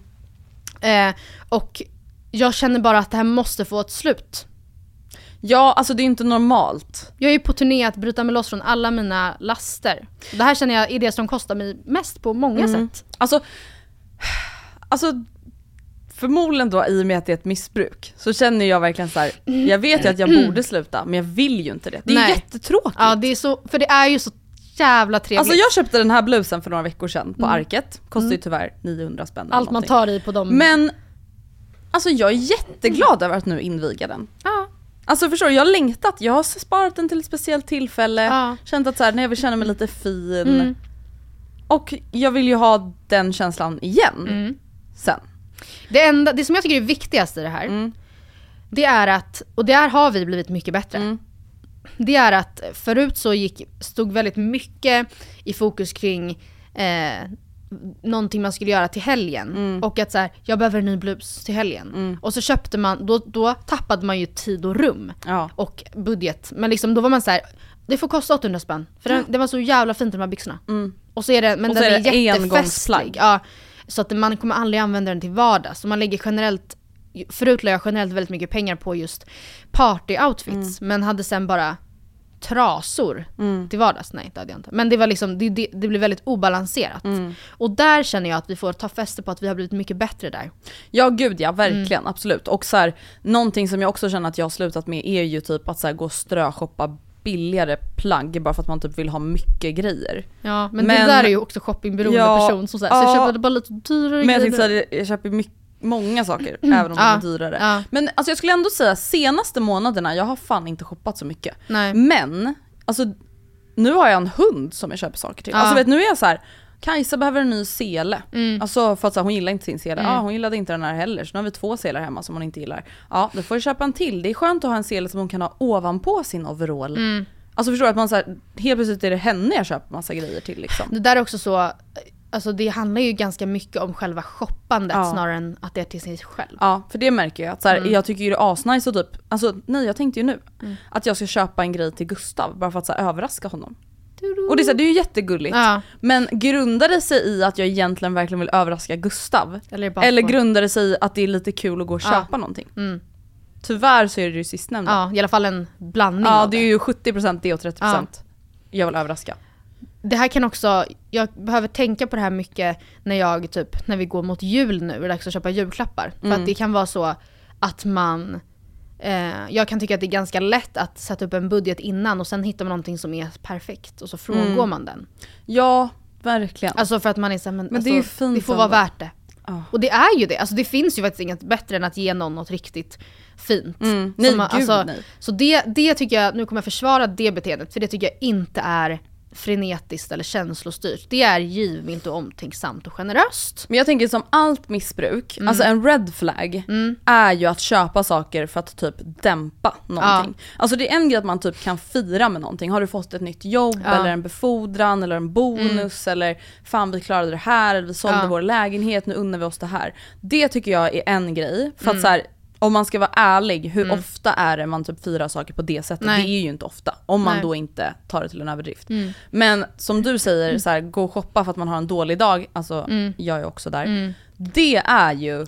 Och jag känner bara att det här måste få ett slut. Ja, alltså det är inte normalt. Jag är ju på turné att bryta mig loss från alla mina laster. Det här känner jag är det som kostar mig mest på många sätt. Alltså förmodligen då, i och med att det är ett missbruk, så känner jag verkligen så här: jag vet ju att jag borde sluta, men jag vill ju inte det. Det är jättetråkigt. Ja, det är så, för det är ju så jävla trevligt. Alltså jag köpte den här blusen för några veckor sedan på Arket. Kostar ju tyvärr 900 spänn. Allt man tar i på dem. Men alltså jag är jätteglad över att nu inviga den. Ja. Alltså förstår du, jag har längtat. Jag har sparat den till ett speciellt tillfälle. Känt att så här, när jag vill känna mig lite fin. Och jag vill ju ha den känslan igen. Sen. Det som jag tycker är viktigast i det här, det är att, och där har vi blivit mycket bättre. Det är att förut så stod väldigt mycket i fokus kring någonting man skulle göra till helgen. Och att så här, jag behöver en ny blus till helgen. Och så köpte man, då tappade man ju tid och rum och budget. Men liksom, då var man så här, det får kosta 800 spänn. För det var så jävla fint, de här byxorna. Och så är det, men och den är jättefestlig. Ja, så att man kommer aldrig använda den till vardag. Så man lägger förut la jag generellt väldigt mycket pengar på just party-outfits. Men hade sen bara trasor till vardags. Nej, det hade jag inte. Men det var liksom, det blev väldigt obalanserat. Och där känner jag att vi får ta fäste på att vi har blivit mycket bättre där. Ja, gud ja, verkligen, absolut. Och så här, någonting som jag också känner att jag har slutat med är ju typ att så här, gå och ströshoppa billigare plagg bara för att man typ vill ha mycket grejer. Ja, men det där är ju också shoppingberoende person som så jag köper bara lite dyrare. Men jag tänkte så här, jag köper många saker även om de är dyrare. Men alltså jag skulle ändå säga senaste månaderna jag har fan inte shoppat så mycket. Nej. Men alltså nu har jag en hund som jag köper saker till. Alltså vet, nu är jag så här: Kajsa behöver en ny sele. Alltså för att så här, hon gillar inte sin sele. Hon gillade inte den här heller. Så nu har vi 2 selar hemma som hon inte gillar. Ja, då får jag köpa en till. Det är skönt att ha en sele som hon kan ha ovanpå sin overall. Alltså förstår du att man så här, helt plötsligt är det henne jag köper massa grejer till liksom. Det där är också så, alltså det handlar ju ganska mycket om själva shoppandet snarare än att det är till sig själv. Ja, för det märker jag att så här, jag tycker ju det är asnice och typ, alltså nej, jag tänkte ju nu att jag ska köpa en grej till Gustav bara för att så här, överraska honom. Och det är ju jättegulligt. Men grundar det sig i att jag egentligen verkligen vill överraska Gustav? Eller grundar det sig i att det är lite kul att gå och köpa någonting? Tyvärr så är det ju sistnämnda. Ja, i alla fall en blandning. Ja, det är ju 70% det och 30% jag vill överraska. Det här kan också, jag behöver tänka på det här mycket när vi går mot jul nu, och det är dags att köpa julklappar. För att det kan vara så att man jag kan tycka att det är ganska lätt att sätta upp en budget innan och sen hittar man någonting som är perfekt och så frångår man den. Ja, verkligen. Alltså för att man är så här, men alltså, det är ju fint. Det får vara värt det. Och det är ju det. Alltså det finns ju faktiskt inget bättre än att ge något riktigt fint. Nej. Så det tycker jag, nu kommer jag försvara det beteendet, för det tycker jag inte är frenetiskt eller känslostyrt. Det är givmilt och omtänksamt och generöst. Men jag tänker som allt missbruk, alltså en red flag är ju att köpa saker för att typ dämpa någonting. Alltså det är en grej att man typ kan fira med någonting. Har du fått ett nytt jobb eller en befordran eller en bonus eller fan vi klarade det här eller vi sålde vår lägenhet, nu unnar vi oss det här. Det tycker jag är en grej. För att så här, om man ska vara ärlig, hur ofta är det man typ firar saker på det sättet? Nej. Det är ju inte ofta, om man då inte tar det till en överdrift. Men som du säger, så här, gå och shoppa för att man har en dålig dag, alltså jag är också där. Det är ju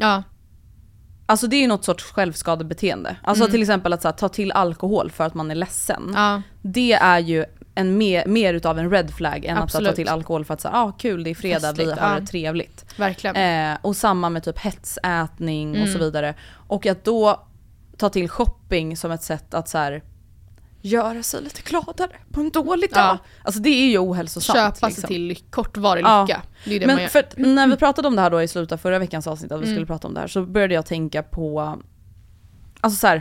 alltså det är ju något sorts självskadebeteende. Alltså till exempel att så här, ta till alkohol för att man är ledsen. Det är ju en mer utav en red flag än att ta till alkohol för att säga kul, det är fredag, festligt, vi har det trevligt. Verkligen. Och samma med typ hetsätning och så vidare. Och att då ta till shopping som ett sätt att så här, göra sig lite gladare på en dålig dag. Alltså det är ju ohälsosamt. Köpa sig till kortvarig lycka. Det är det. Men för när vi pratade om det här då i slutet av förra veckans avsnitt att vi skulle prata om det här, så började jag tänka på alltså så här,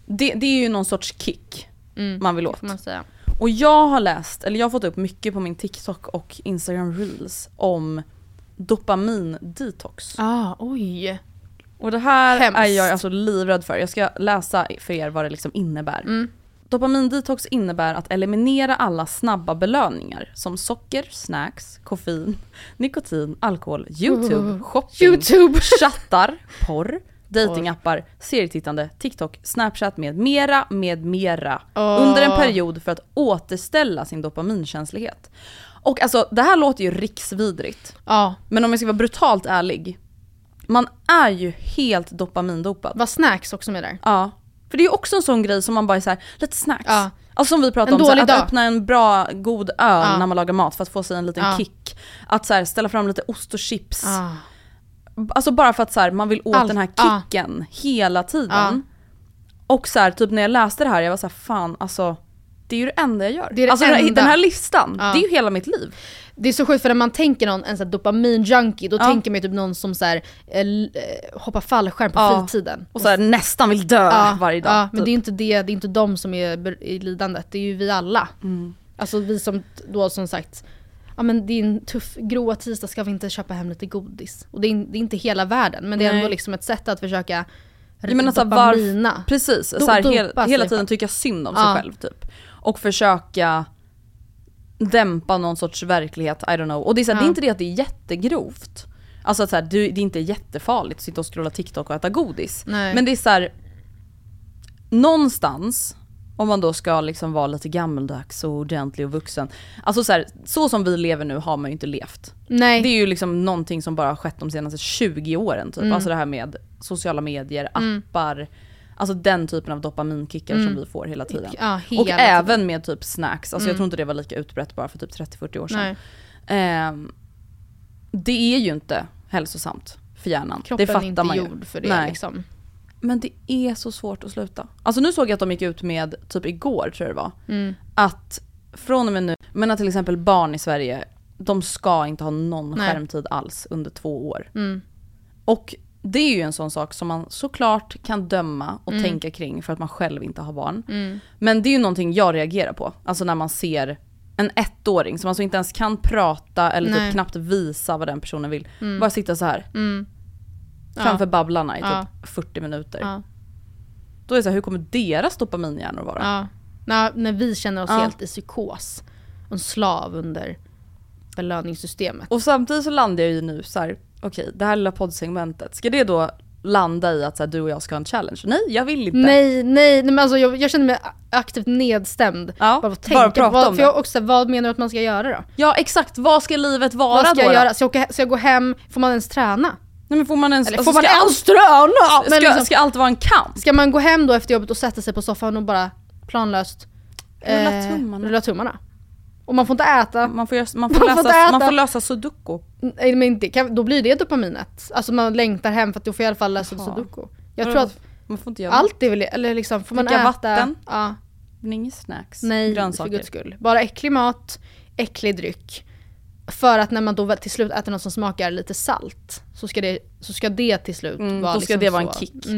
det är ju någon sorts kick man vill åt. Får man säga. Och jag har fått upp mycket på min TikTok och Instagram Reels om dopamin-detox. Oj. Och det här är jag alltså livrädd för. Jag ska läsa för er vad det liksom innebär. Dopamin-detox innebär att eliminera alla snabba belöningar som socker, snacks, koffein, nikotin, alkohol, YouTube, shopping, chattar, porr, datingappar, serietittande, TikTok, Snapchat med mera under en period för att återställa sin dopaminkänslighet. Och alltså det här låter ju riksvidrigt. Men om jag ska vara brutalt ärlig, man är ju helt dopamindopad. Var snacks också med där? Ja. För det är ju också en sån grej som man bara är så här, lite snacks. Alltså som vi pratade om, så här, att öppna en bra, god öl när man lagar mat för att få sig en liten kick. Att så här, ställa fram lite ost och chips. Alltså bara för att så här, man vill åt den här kicken hela tiden. Och så här, typ när jag läste det här, jag var så här, fan alltså, det är ju det enda jag gör. Det alltså enda. Den här listan, det är ju hela mitt liv. Det är så sjukt för när man tänker någon en sån här dopamin-junkie, då tänker man typ någon som så här, hoppar fallskärm på fritiden. Och så här, nästan vill dö varje dag. Men typ. Det är inte de som är i lidandet, det är ju vi alla. Alltså vi som då som sagt, men det är en tuff, gråa tisdag, ska vi inte köpa hem lite godis. Och det är inte hela världen, men det är ändå liksom ett sätt att försöka dopamina. Precis, så här, hela tiden tycka synd om sig själv typ. Och försöka dämpa någon sorts verklighet, I don't know. Och det är, så här, det är inte det att det är jättegrovt. Alltså att så här, det är inte jättefarligt att sitta och scrolla TikTok och äta godis. Nej. Men det är så här, någonstans, om man då ska liksom vara lite gammeldags och gently och vuxen. Alltså så här, så som vi lever nu har man ju inte levt. Nej. Det är ju liksom någonting som bara har skett de senaste 20 åren typ. Alltså det här med sociala medier, appar. Alltså den typen av dopaminkickar som vi får hela tiden. Och även med typ snacks. Alltså jag tror inte det var lika utbrett bara för typ 30-40 år sedan. Det är ju inte hälsosamt för hjärnan. Kroppen det fattar är inte man ju. gjord för det liksom. Men det är så svårt att sluta. Alltså nu såg jag att de gick ut med, typ igår tror jag det var. Att från och med nu, men att till exempel barn i Sverige, de ska inte ha någon skärmtid alls under 2 år. Och det är ju en sån sak som man såklart kan döma och tänka kring för att man själv inte har barn. Men det är ju någonting jag reagerar på. Alltså när man ser en 1-åring som alltså inte ens kan prata eller typ knappt visa vad den personen vill. Bara sitta så här. Framför babblarna i typ 40 minuter. Då är det så här, hur kommer deras dopaminhjärnor vara? När vi känner oss helt i psykos. En slav under belöningssystemet. Och samtidigt så landar jag ju nu så här, okej, det här lilla poddsegmentet, ska det då landa i att så här, du och jag ska ha en challenge? Nej, jag vill inte. Nej, men alltså jag känner mig aktivt nedstämd. Bara prata om det. För också, vad menar du att man ska göra då? Ja, exakt. Vad ska livet vara vad ska då? Jag göra? Ska jag gå hem? Får man ens träna? Nej, men får man ens, eller får man ens träna? Liksom, ska allt vara en kamp? Ska man gå hem då efter jobbet och sätta sig på soffan och bara planlöst rulla tummarna? Och man får inte äta. Man får lösa sudoku. Nej, men inte, då blir det dopaminet. Alltså man längtar hem för att du får i alla fall lösa sudoku. Jag tror att man får inte göra allt är väl, eller liksom får man äta vatten. Ja. Inga snacks. Nej, grönsaker. För guds skull. Bara äcklig mat, äcklig dryck. För att när man då till slut äter något som smakar lite salt, så ska det till slut vara då ska liksom det vara en kick.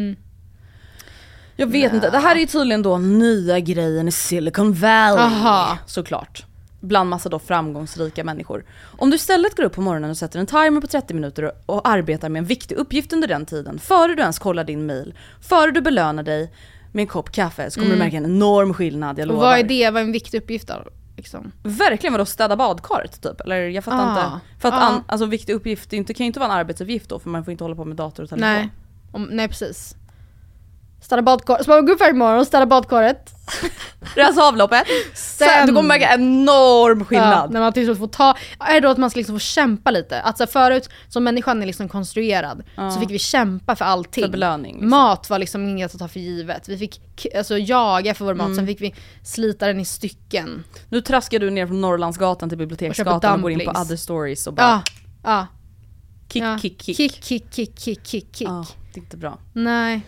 Jag vet inte. Det här är ju tydligen då nya grejen i Silicon Valley. Såklart. Bland massa då framgångsrika människor. Om du istället går upp på morgonen och sätter en timer på 30 minuter och arbetar med en viktig uppgift under den tiden, före du ens kollar din mail, före du belönar dig med en kopp kaffe, så kommer du märka en enorm skillnad, jag lovar. Och vad är det? Vad är en viktig uppgift då? Liksom? Verkligen, vadå, städa badkaret typ? Eller jag fattar inte. För att alltså viktig uppgift kan ju inte vara en arbetsuppgift då, för man får inte hålla på med dator och telefon. Nej, precis. Städa badkaret. Så man går upp varje morgon och städa badkaret. Rensa avloppet. Sen du kommer märka enorm skillnad. När man till slut får är det då att man ska liksom få kämpa lite. Att så förut, som människan är liksom konstruerad, så fick vi kämpa för allting. För belöning. Liksom. Mat var liksom inget att ta för givet. Vi fick jaga för vår mat, sen fick vi slita den i stycken. Nu traskar du ner från Norrlandsgatan till Biblioteksgatan och går in på other stories och bara... Kick. Kick. Det är inte bra. Nej.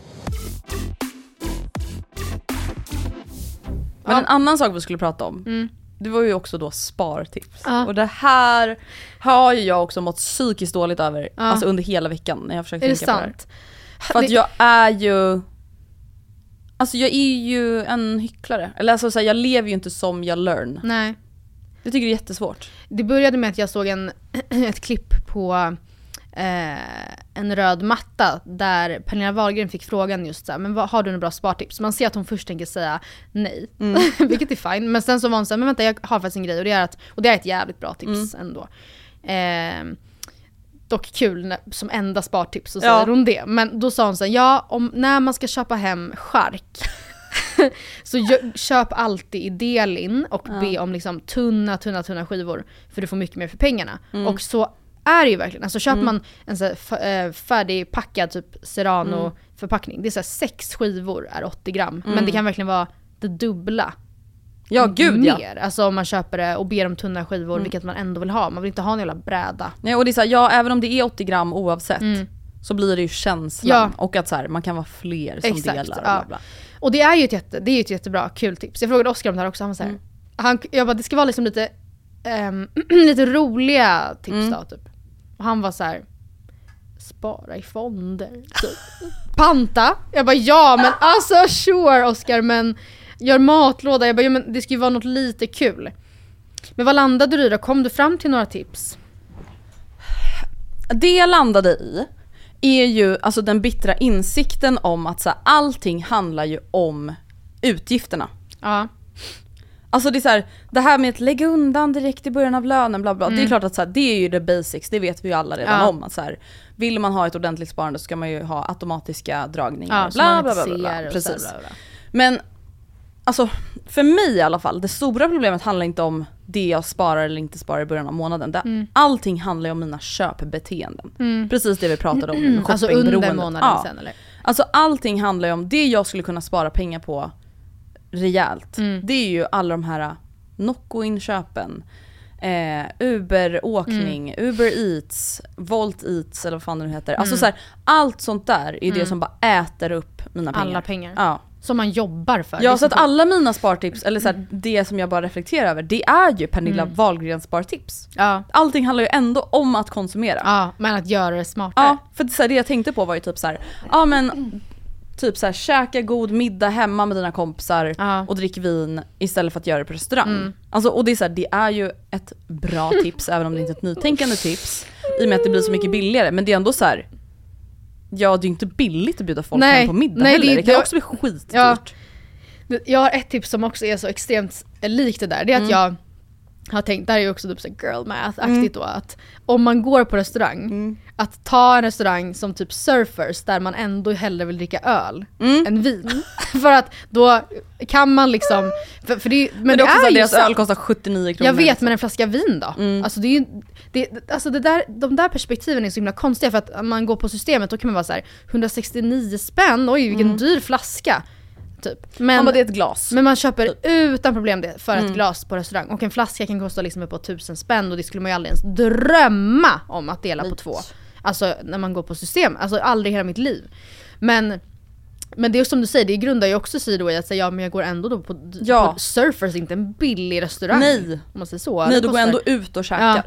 Men en annan sak vi skulle prata om, det var ju också då spartips. Och det här har ju jag också mått psykiskt dåligt över, alltså under hela veckan när jag försökt tänka på det här. För att jag är ju... Alltså jag är ju en hycklare. Eller alltså så här, jag lever ju inte som jag learn. Nej. Jag tycker det är jättesvårt. Det började med att jag såg ett klipp på en röd matta där Pernilla Wahlgren fick frågan just så här, men har du några bra spartips? Man ser att hon först tänker säga nej, vilket är fine. Men sen så var hon så här, men vänta, jag har faktiskt en grej och det är ett jävligt bra tips ändå. Dock kul som enda spartips så säger hon det. Men då sa hon så här, när man ska köpa hem chark så köp alltid i Delin och be om liksom tunna skivor, för du får mycket mer för pengarna. Och så är det ju verkligen. Alltså köper man en så här färdigpackad typ Serrano förpackning, det är så här 6 skivor är 80 gram. Men det kan verkligen vara det dubbla. Ja, gud ja. Mer. Alltså om man köper det och ber om tunna skivor, vilket man ändå vill ha. Man vill inte ha en jävla bräda. Nej, och det är så här, även om det är 80 gram oavsett så blir det ju känslan. Och att så här, man kan vara fler som delar. Bla bla. Och det är ju ett jättebra kul tips. Jag frågade Oskar om det här också. Han var så här, jag bara, det ska vara liksom lite lite roliga tips då typ. Och han var så här, spara i fonder typ. Panta. Jag bara, ja men alltså sure Oskar, men gör matlåda. Jag bara, ja, men det ska ju vara något lite kul. Men vad landade du då? Kom du fram till några tips? Det jag landade i är ju alltså den bittra insikten om att så här, allting handlar ju om utgifterna. Ja. Alltså det är så här, det här med att lägga undan direkt i början av lönen bla bla. Det är klart att så här, det är ju the basics, det vet vi ju alla redan om att så här, vill man ha ett ordentligt sparande så ska man ju ha automatiska dragningar bla bla bla. Precis. Bla bla. Men alltså för mig i alla fall, det stora problemet handlar inte om det jag sparar eller inte sparar i början av månaden. Allting handlar ju om mina köpbeteenden. Precis det vi pratade om. Alltså under månaden sen eller? Alltså allting handlar ju om det jag skulle kunna spara pengar på rejält. Det är ju alla de här Nocco-inköpen, Uber-åkning, Uber Eats, Volt Eats eller vad fan det nu heter. Alltså så här, allt sånt där är det som bara äter upp mina pengar. Alla pengar. Ja. Som man jobbar för. Ja, så att alla mina spartips, eller så här, det som jag bara reflekterar över, det är ju Pernilla Wahlgrens spartips. Ja. Allting handlar ju ändå om att konsumera. Ja, men att göra det smartare. Ja, för det, så här, det jag tänkte på var ju typ så här, ja men typ så här, käka god middag hemma med dina kompisar och drick vin istället för att göra det på restaurang. Alltså, och det är så här, det är ju ett bra tips även om det inte är ett nytänkande tips i och med att det blir så mycket billigare, men det är ändå så här, ja, det är inte billigt att bjuda folk hem på middag heller. Det kan också bli skitdyrt. Ja. Jag har ett tips som också är så extremt likt det där. Det är att jag har tänkt, där är ju också typ så girl math-aktigt då, att om man går på restaurang, att ta en restaurang som typ Surfers där man ändå hellre vill dricka öl än vin. För att då kan man liksom, för det, men det är också så att deras öl kostar 79 kronor. Jag vet, men en flaska vin då? Alltså det är ju, alltså det där, de där perspektiven är så himla konstiga, för att man går på systemet, då kan man vara så här 169 spänn, oj vilken dyr flaska. Typ. Men det är ett glas. Men man köper utan problem det för ett glas på restaurang. Och en flaska kan kosta liksom upp på 1000 spänn. Och det skulle man ju aldrig ens drömma om att dela på 2. Alltså när man går på system. Alltså aldrig i hela mitt liv. Men det är som du säger, det grundar ju också sig då i att säga, ja men jag går ändå då på Surfers, inte en billig restaurang. Nej, om man säger så. Nej, du går ändå ut och käkar.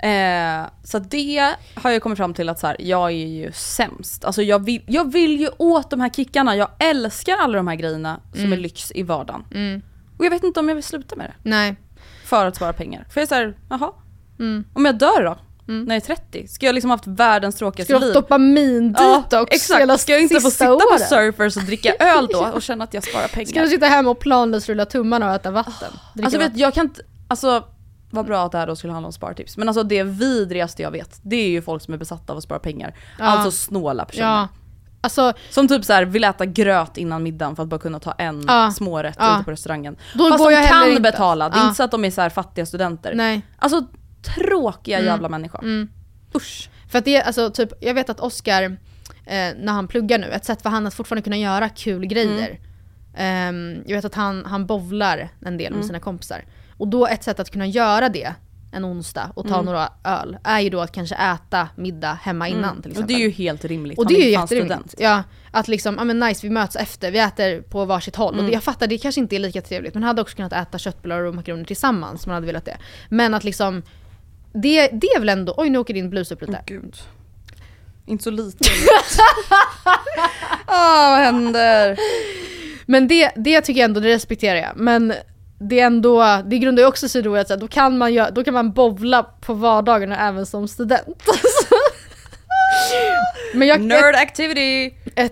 Så det har jag kommit fram till att så här, jag är ju sämst. Alltså jag vill ju åt de här kickarna. Jag älskar alla de här grejerna som är lyx i vardagen. Och jag vet inte om jag vill sluta med det. Nej. För att spara pengar. För jag är så här, jaha. Om jag dör då? När jag är 30. Ska jag liksom haft världens tråkigaste liv? Ska jag dopamin dit också? Exakt. Ska jag inte få sitta på Surfers och dricka öl då och känna att jag sparar pengar? Ska du sitta hemma och planlöst rulla tummarna och äta vatten? Alltså vet, jag kan inte, alltså vad bra att det här då skulle handla om spartips. Men alltså det vidrigaste jag vet, det är ju folk som är besatta av att spara pengar. Alltså snåla personer. Ja. Alltså, som typ så här vill äta gröt innan middagen för att bara kunna ta en smårätt ute på restaurangen. Då fast går de kan inte betala. Det är inte så att de är så här fattiga studenter. Nej. Alltså tråkiga jävla människor. Usch. För att det är alltså typ, jag vet att Oskar när han pluggar nu, ett sätt för han att fortfarande kunna göra kul grejer. Jag vet att han bowlar en del med sina kompisar. Och då ett sätt att kunna göra det en onsdag och ta några öl är ju då att kanske äta middag hemma innan till exempel. Och det är ju helt rimligt. Och det är ju jätterimligt. Ja, att liksom, ja men nice, vi möts efter, vi äter på varsitt håll. Och det, jag fattar, det kanske inte är lika trevligt, men hade också kunnat äta köttbullar och makaroner tillsammans om man hade velat det. Men att liksom det är väl ändå, oj nu åker din blus upp lite. Gud. Inte så lite. Vad händer? Men det tycker jag ändå, det respekterar jag. Men det är ändå, det grundar ju också sig då att då kan man bowla på vardagarna även som student. Men nerd activity!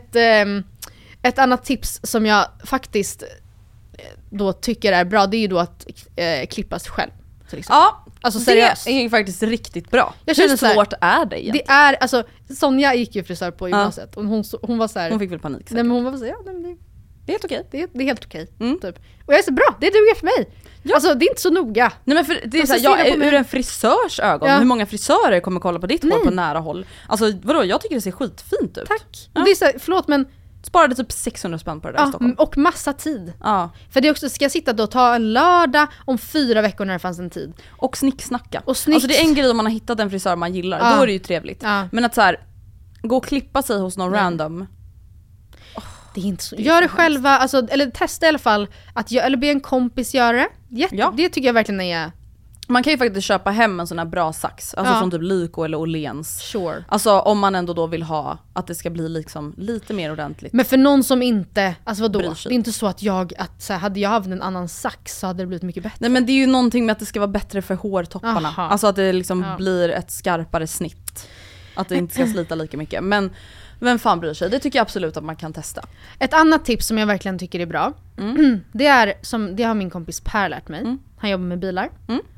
Ett annat tips som jag faktiskt då tycker är bra, det är ju då att klippa sig själv. Ja, alltså seriöst. Det är faktiskt riktigt bra. Hur svårt är det egentligen? Det är, alltså, Sonja gick ju frisör på gymnasiet och hon var så här. Hon fick väl panik. Nej, men hon var så här, det är helt okej. Det är helt okej, typ. Och jag är så bra, det duger för mig. Ja. Alltså det är inte så noga. Nej, men för det är så här, ur en frisörs ögon, hur många frisörer kommer kolla på ditt hår på nära håll? Alltså vadå, jag tycker det ser skitfint ut. Tack. Och det är så här, förlåt men sparade typ 600 spänn på det där i Stockholm. Och massa tid. För det är också, ska jag sitta då och ta en lördag om 4 veckor när det fanns en tid. Och snicksnacka. Alltså det är en grej om man har hittat en frisör man gillar, då är det ju trevligt. Men att så här, gå och klippa sig hos någon random. Det är inte så. Gör det själva, alltså, eller testa i alla fall eller be en kompis göra det. Det tycker jag verkligen är. Man kan ju faktiskt köpa hem en sån här bra sax, alltså från typ Lyko eller Åhléns. Sure. Alltså om man ändå då vill ha att det ska bli liksom lite mer ordentligt. Men för någon som inte, alltså vadå? Det är inte så att hade jag haft en annan sax så hade det blivit mycket bättre. Nej, men det är ju någonting med att det ska vara bättre för hårtopparna. Alltså att det liksom blir ett skarpare snitt. Att det inte ska slita lika mycket. Men vem fan bryr sig? Det tycker jag absolut att man kan testa. Ett annat tips som jag verkligen tycker är bra, det har min kompis Per lärt mig. Han jobbar med bilar.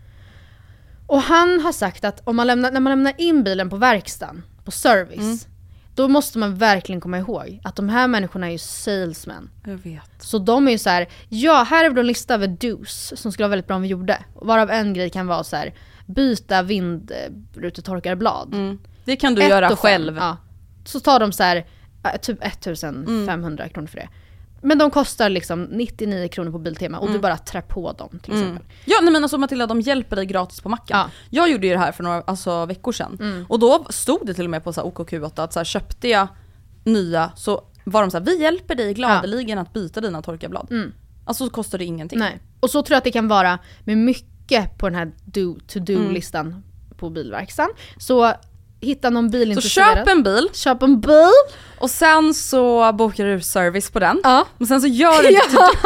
Och han har sagt att när man lämnar in bilen på verkstaden, på service, då måste man verkligen komma ihåg att de här människorna är ju salesmen. Jag vet. Så de är ju så här, här är en lista över do's som skulle vara väldigt bra om vi gjorde. Varav en grej kan vara så här, byta vindrutetorkarblad. Det kan du göra själv. Ja. Så tar de så här typ 1500 kronor för det. Men de kostar liksom 99 kronor på Biltema och du bara trär på dem till exempel. Ja, nej, men alltså Matilda, de hjälper dig gratis på macken. Jag gjorde ju det här för några veckor sedan. Och då stod det till och med på så här OKQ8 att så här, köpte jag nya så var de så här, vi hjälper dig gladeligen att byta dina torkarblad. Alltså så kostar det ingenting. Nej. Och så tror jag att det kan vara med mycket på den här to-do-listan på bilverkstaden. Så hitta någon bilintresserad. Så köp en bil. Och sen så bokar du service på den. Men sen så gör du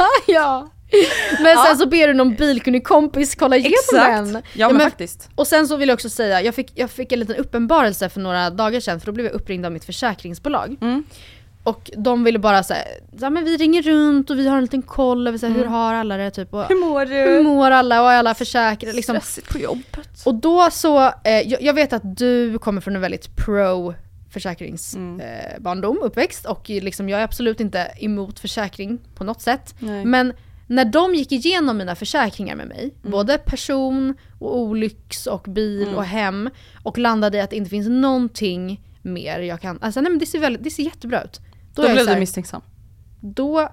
Men sen så ber du någon bilkunnig kompis kolla igenom den. Ja, men faktiskt. Och sen så vill jag också säga, jag fick en liten uppenbarelse för några dagar sedan, för då blev jag uppringd av mitt försäkringsbolag. Och de ville bara säga, men vi ringer runt och vi har en liten koll över hur har alla det typ, och hur mår du? Hur mår alla och alla försäkrade liksom. Stressigt på jobbet. Och då så jag vet att du kommer från en väldigt pro försäkringsbarndom, uppväxt, och liksom jag är absolut inte emot försäkring på något sätt. Nej. Men när de gick igenom mina försäkringar med mig, både person och olycks och bil och hem, och landade i att det inte finns någonting mer jag kan, alltså nej, men det ser jättebra ut. Då blev du misstänksam. Då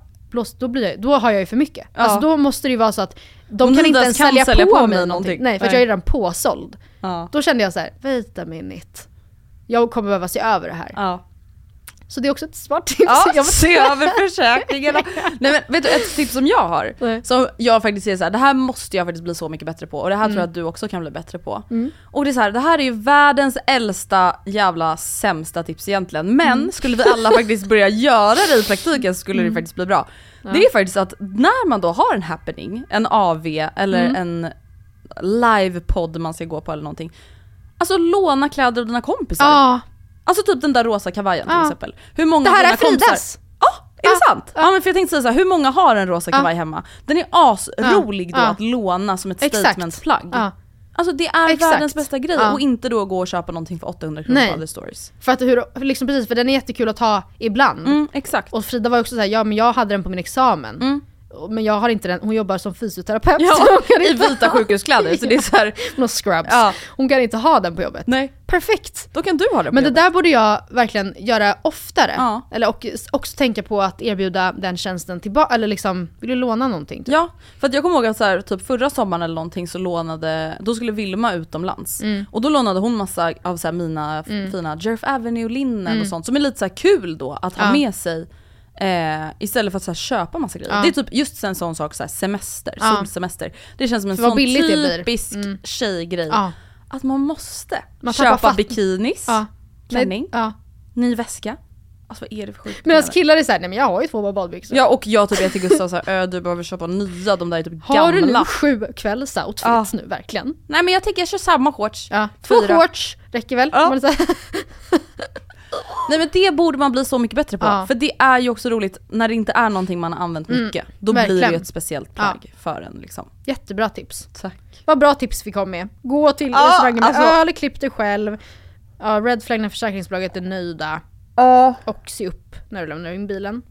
har jag ju för mycket. Alltså då måste det ju vara så att de kan inte ens sälja på mig någonting. Nej, för jag är redan påsåld. Då kände jag så här, vänta minute. Jag kommer behöva se över det här. Så det är också ett smart tips. Se över försäkringarna. Nej, men vet du, ett tips som jag har, som jag faktiskt ser så här, det här måste jag faktiskt bli så mycket bättre på, och det här tror jag att du också kan bli bättre på. Och det är så här, det här är ju världens äldsta jävla sämsta tips egentligen, men skulle vi alla faktiskt börja göra det i praktiken så skulle det faktiskt bli bra. Det är faktiskt att när man då har en happening, en AV eller en livepodd man ska gå på eller någonting, alltså låna kläder av dina kompisar. Alltså typ den där rosa kavajen till exempel. Hur många det här är Fridas. Är det sant? Ja, men för jag tänkte säga så här, hur många har en rosa kavaj hemma? Den är asrolig då att låna som ett statementplagg. Alltså det är världens bästa grej, och inte då gå och köpa någonting för 800 kronor på Other Stories. För att liksom precis, för den är jättekul att ha ibland. Exakt. Och Frida var också så här, men jag hade den på min examen. Men jag har inte den, hon jobbar som fysioterapeut i vita sjukhuskläder, så det är så här några scrubs. Hon kan inte ha den på jobbet. Nej. Perfekt. Då kan du ha det på Men jobbet. Det där borde jag verkligen göra oftare. Eller också tänka på att erbjuda den tjänsten tillbaka, eller liksom, vill du låna någonting? Typ? Ja, för att jag kommer ihåg att så här, typ förra sommaren eller någonting så då skulle Vilma utomlands. Och då lånade hon massa av så här mina fina Jerf Avenue-linnen och sånt, som är lite så här kul då att ha med sig. Istället för att så här, köpa massa grejer. Det är typ just en sån sak, så här, semester, solsemester. Det känns som en sån typisk tjejgrej. Att man måste köpa bikinis, klänning, ny väska, Alltså vad är det för sjukt? Medan killar är såhär, nej men jag har ju 2 badbyxor. Ja, och jag typ är till Gustav såhär, du behöver köpa nya, de där är typ gamla. Har du nu 7 kvällsoutfits nu verkligen? Nej men jag tänker jag kör samma shorts. Ja, 2 shorts räcker väl? Ja. Nej men det borde man bli så mycket bättre på. För det är ju också roligt när det inte är någonting man har använt mycket. Då verkligen. blir det ju ett speciellt plagg för en liksom. Jättebra tips. Tack. Vad bra tips vi kom med. Gå till restaurangen med öl, klipp dig själv. Ja, Red Flag när försäkringsbolaget är nöjda. Och se upp när du lämnar in bilen.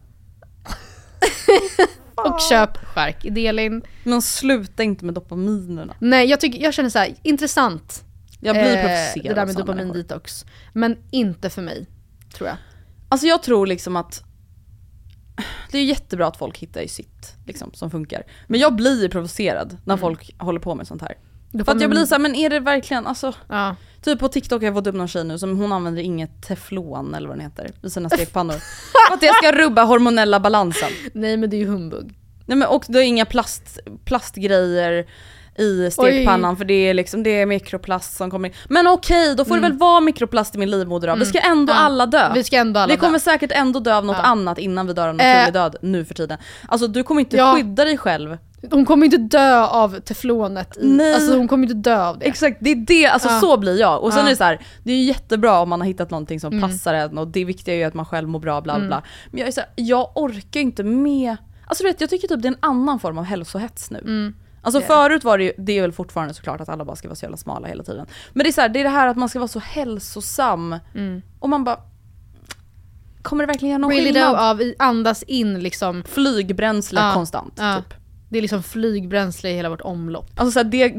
Och köp skärk i Delin. Men sluta inte med dopaminerna. Nej, jag känner så här, intressant. Jag blir provocerad. Det där med dopamin-detox. Men inte för mig, tror jag. Alltså jag tror liksom att det är jättebra att folk hittar i sitt liksom, som funkar. Men jag blir provocerad när folk håller på med sånt här. För att jag blir så här, men är det verkligen, alltså typ på TikTok har jag fått upp någon tjej nu som hon använder inget teflon eller vad den heter i sina stekpannor. För att det ska rubba hormonella balansen. Nej men det är ju humbug. Nej men och det är inga plastgrejer i stekpannan. För det är liksom, det är mikroplast som kommer in. Men okej, då får det väl vara mikroplast i min livmoder. Vi ska ändå alla dö. Vi kommer säkert ändå dö av något annat innan vi dör av naturlig död nu för tiden. Alltså du kommer inte skydda dig själv. Hon kommer inte dö av teflonet alltså hon kommer inte dö av det. Exakt, det är det, alltså så blir jag. Och sen är det så här, det är ju jättebra om man har hittat någonting som passar en. Och det viktiga är ju att man själv mår bra, bla bla. Men jag är så här, jag orkar inte med. Alltså du vet, jag tycker typ det är en annan form av hälsohets nu. Alltså förut var det är väl fortfarande såklart att alla bara ska vara så jävla smala hela tiden. Men det är så här, det är det här att man ska vara så hälsosam. Och man bara, kommer det verkligen göra någon skillnad? Av andas in liksom flygbränsle konstant typ. Det är liksom flygbränsle i hela vårt omlopp. Alltså så här, det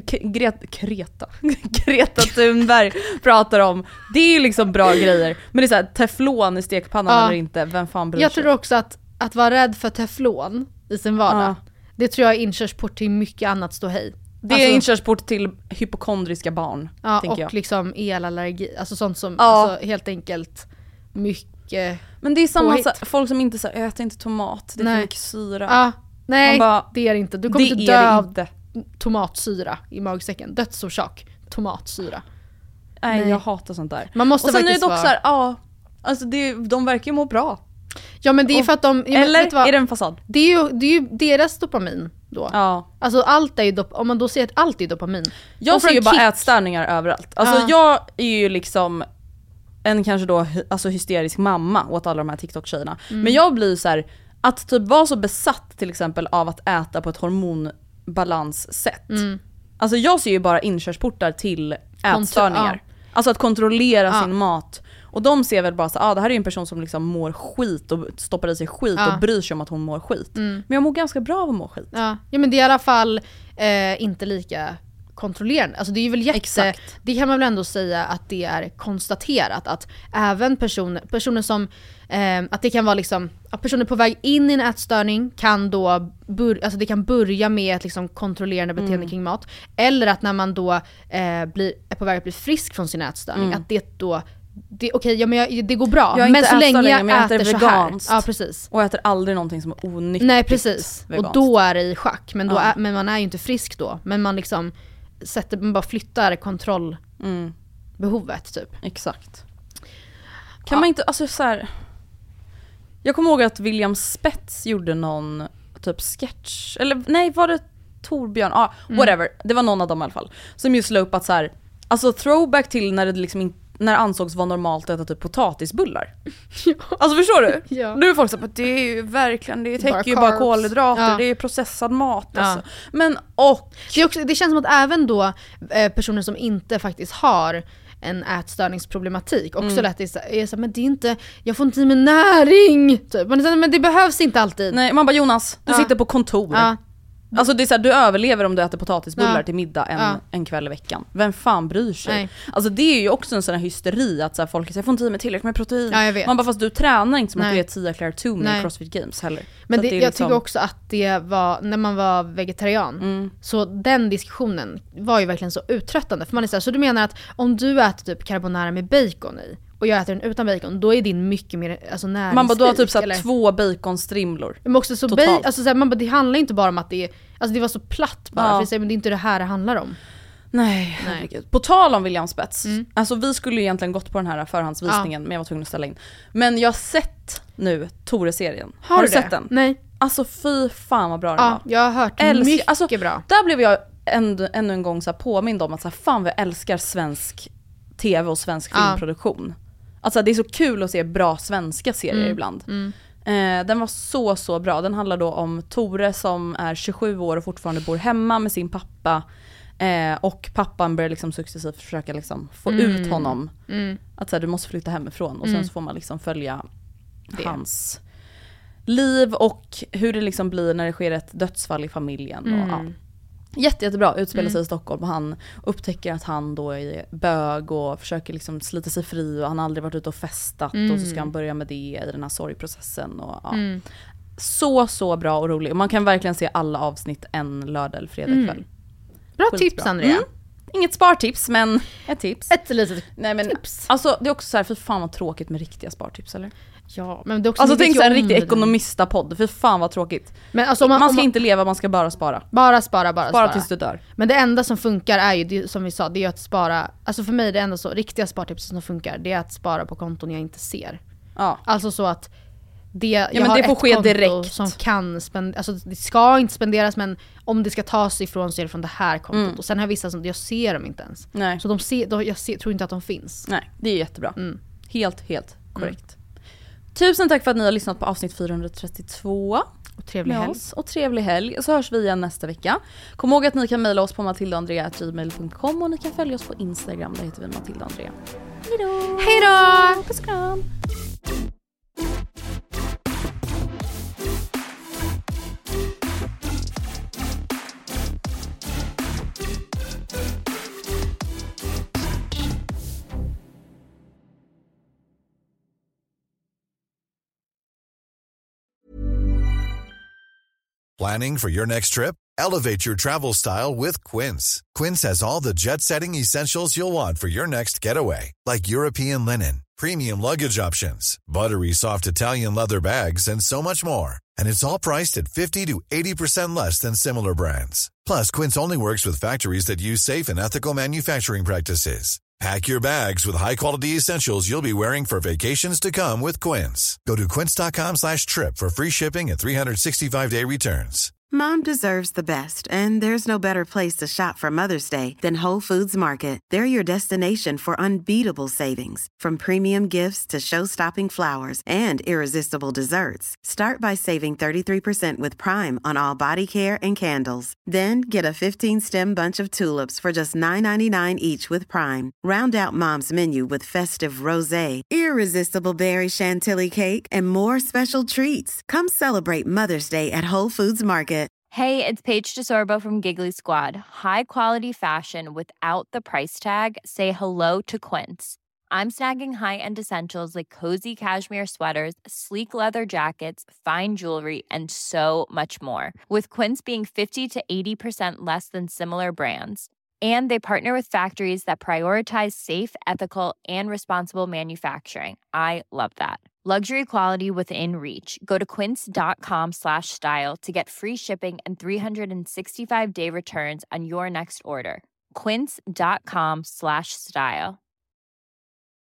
Greta Thunberg pratar om, det är ju liksom bra grejer. Men det är så här, teflon i stekpannan eller inte, vem fan bryr sig? Jag tror också att vara rädd för teflon i sin vardag, det tror jag är inkörsport till mycket annat ståhej. Det är inkörsport till hypokondriska barn, tänker jag. Och liksom elallergi, alltså sånt som alltså, helt enkelt mycket. Men det är samma folk som inte så här, äter inte tomat, det är för mycket syra. Nej, bara, det är inte. Du kommer inte dö av tomatsyra i magsäcken. Dödsorsak, tomatsyra. Nej, jag hatar sånt där. Man måste och sen är det dock så här, alltså de verkar ju må bra. Ja men det är för att de... Eller är det en fasad? Det är ju deras dopamin då. Alltså allt är ju om man då ser att allt är dopamin. Jag ser ju bara ätstörningar överallt. Alltså jag är ju liksom en kanske då alltså hysterisk mamma åt alla de här TikTok-tjejerna. Men jag blir så här, att typ vara så besatt till exempel av att äta på ett hormonbalanssätt. Alltså jag ser ju bara inkörsportar till ätstörningar. Alltså att kontrollera sin mat. Och de ser väl bara så det här är ju en person som liksom mår skit och stoppar i sig skit och bryr sig om att hon mår skit. Men jag mår ganska bra av att må skit. Ja men det är i alla fall inte lika kontrollerande. Alltså det är ju väl det kan man väl ändå säga att det är konstaterat att även personer som att det kan vara liksom att personer på väg in i en ätstörning kan då alltså det kan börja med ett liksom kontrollerande beteende kring mat, eller att när man då är på väg att bli frisk från sin ätstörning att det då det går bra, men så länge jag äter så här. Ja, precis. Och äter aldrig någonting som är onyttigt. Nej, precis. Veganskt. Och då är det i schack, men men man är ju inte frisk då, men man liksom man bara flyttar kontrollbehovet typ. Exakt. Kan man inte, alltså så här, jag kommer ihåg att William Spets gjorde någon typ sketch, eller nej, var det Torbjörn? Whatever. Det var någon av dem i alla fall. Som just la upp att så här, alltså throwback till när det liksom när det ansågs vara normalt att äta typ potatisbukar. Alltså förstår du? Nu är folk så att det är ju verkligen, det täcker ju bara kolhydrater, det är processad mat alltså. Men det känns som att även då personer som inte faktiskt har en ätstörningsproblematik också lätt är så, men det är inte, jag får inte i mig näring typ. Men det behövs inte alltid. Nej, man bara Jonas, du sitter på kontor. Alltså det är så här, du överlever om du äter potatisbullar till middag en kväll i veckan. Vem fan bryr sig? Nej. Alltså det är ju också en sån här hysteri att så här, folk säger jag får inte i mig tillräckligt med protein. Man bara, fast du tränar inte som att du är Tia Claire Toomey i CrossFit Games heller. Men jag liksom tycker också att det var, när man var vegetarian, så den diskussionen var ju verkligen så uttröttande. För man är så du menar att om du äter typ carbonara med bacon i och jag äter den utan bacon, då är din mycket mer alltså näringsrik. Man bara, du har typ så här 2 baconstrimlor. Men också så alltså så här, man bara, det handlar inte bara om att det är, alltså det var så platt bara för att säga, men det är inte det här det handlar om. Nej, herregud. På tal om William Spets. Alltså vi skulle ju egentligen gått på den här förhandsvisningen, men jag var tvungen att ställa in. Men jag har sett nu Tore-serien. Har du sett den? Nej. Alltså fy fan vad bra den var. Jag har hört mycket bra. Där blev jag ännu en gång så här påmind om att så här, fan vad jag älskar svensk tv och svensk filmproduktion. Alltså det är så kul att se bra svenska serier ibland. Den var så bra. Den handlar då om Tore som är 27 år och fortfarande bor hemma med sin pappa. Och pappan börjar liksom successivt försöka liksom få ut honom. Att så här, du måste flytta hemifrån. Och sen så får man liksom följa hans liv och hur det liksom blir när det sker ett dödsfall i familjen. Och, jättebra, utspelar sig i Stockholm och han upptäcker att han då är bög och försöker liksom slita sig fri och han har aldrig varit ute och festat och så ska han börja med det i den här sorgprocessen. Och, så bra och rolig. Och man kan verkligen se alla avsnitt en lördag eller fredag kväll. Bra tips, Andrea. Inget spartips, men ett tips. Ett litet tips. Alltså det är också så här, för fan vad tråkigt med riktiga spartips, eller? Ja, men det är också alltså tänk så en riktig ekonomistapodd, för fan vad tråkigt. Men alltså, man ska inte leva, man ska bara spara. Bara spara tills du dör. Men det enda som funkar är ju, som vi sa, det är att spara. Alltså för mig det enda så riktiga spartips som funkar, det är att spara på konton jag inte ser. Ja. Alltså så att jag men har det får ett ske konto direkt. som kan alltså det ska inte spenderas, men om det ska tas ifrån så är det från det här kontot. Och sen har jag vissa som jag ser dem inte ens. Nej. Så jag tror inte att de finns. Nej, det är jättebra. Helt korrekt. Tusen tack för att ni har lyssnat på avsnitt 432. Och trevlig helg. Och trevlig helg. Och så hörs vi igen nästa vecka. Kom ihåg att ni kan mejla oss på matildaandrea@gmail.com och ni kan följa oss på Instagram. Där heter vi Matilda Andrea. Hejdå! Puss och kram! Planning for your next trip? Elevate your travel style with Quince. Quince has all the jet-setting essentials you'll want for your next getaway, like European linen, premium luggage options, buttery soft Italian leather bags, and so much more. And it's all priced at 50 to 80% less than similar brands. Plus, Quince only works with factories that use safe and ethical manufacturing practices. Pack your bags with high-quality essentials you'll be wearing for vacations to come with Quince. Go to quince.com/trip for free shipping and 365-day returns. Mom deserves the best, and there's no better place to shop for Mother's Day than Whole Foods Market. They're your destination for unbeatable savings, from premium gifts to show-stopping flowers and irresistible desserts. Start by saving 33% with Prime on all body care and candles. Then get a 15-stem bunch of tulips for just $9.99 each with Prime. Round out Mom's menu with festive rosé, irresistible berry chantilly cake, and more special treats. Come celebrate Mother's Day at Whole Foods Market. Hey, it's Paige DeSorbo from Giggly Squad. High quality fashion without the price tag. Say hello to Quince. I'm snagging high-end essentials like cozy cashmere sweaters, sleek leather jackets, fine jewelry, and so much more. With Quince being 50 to 80% less than similar brands. And they partner with factories that prioritize safe, ethical, and responsible manufacturing. I love that. Luxury quality within reach. Go to quince.com/style to get free shipping and 365-day returns on your next order. Quince.com/style.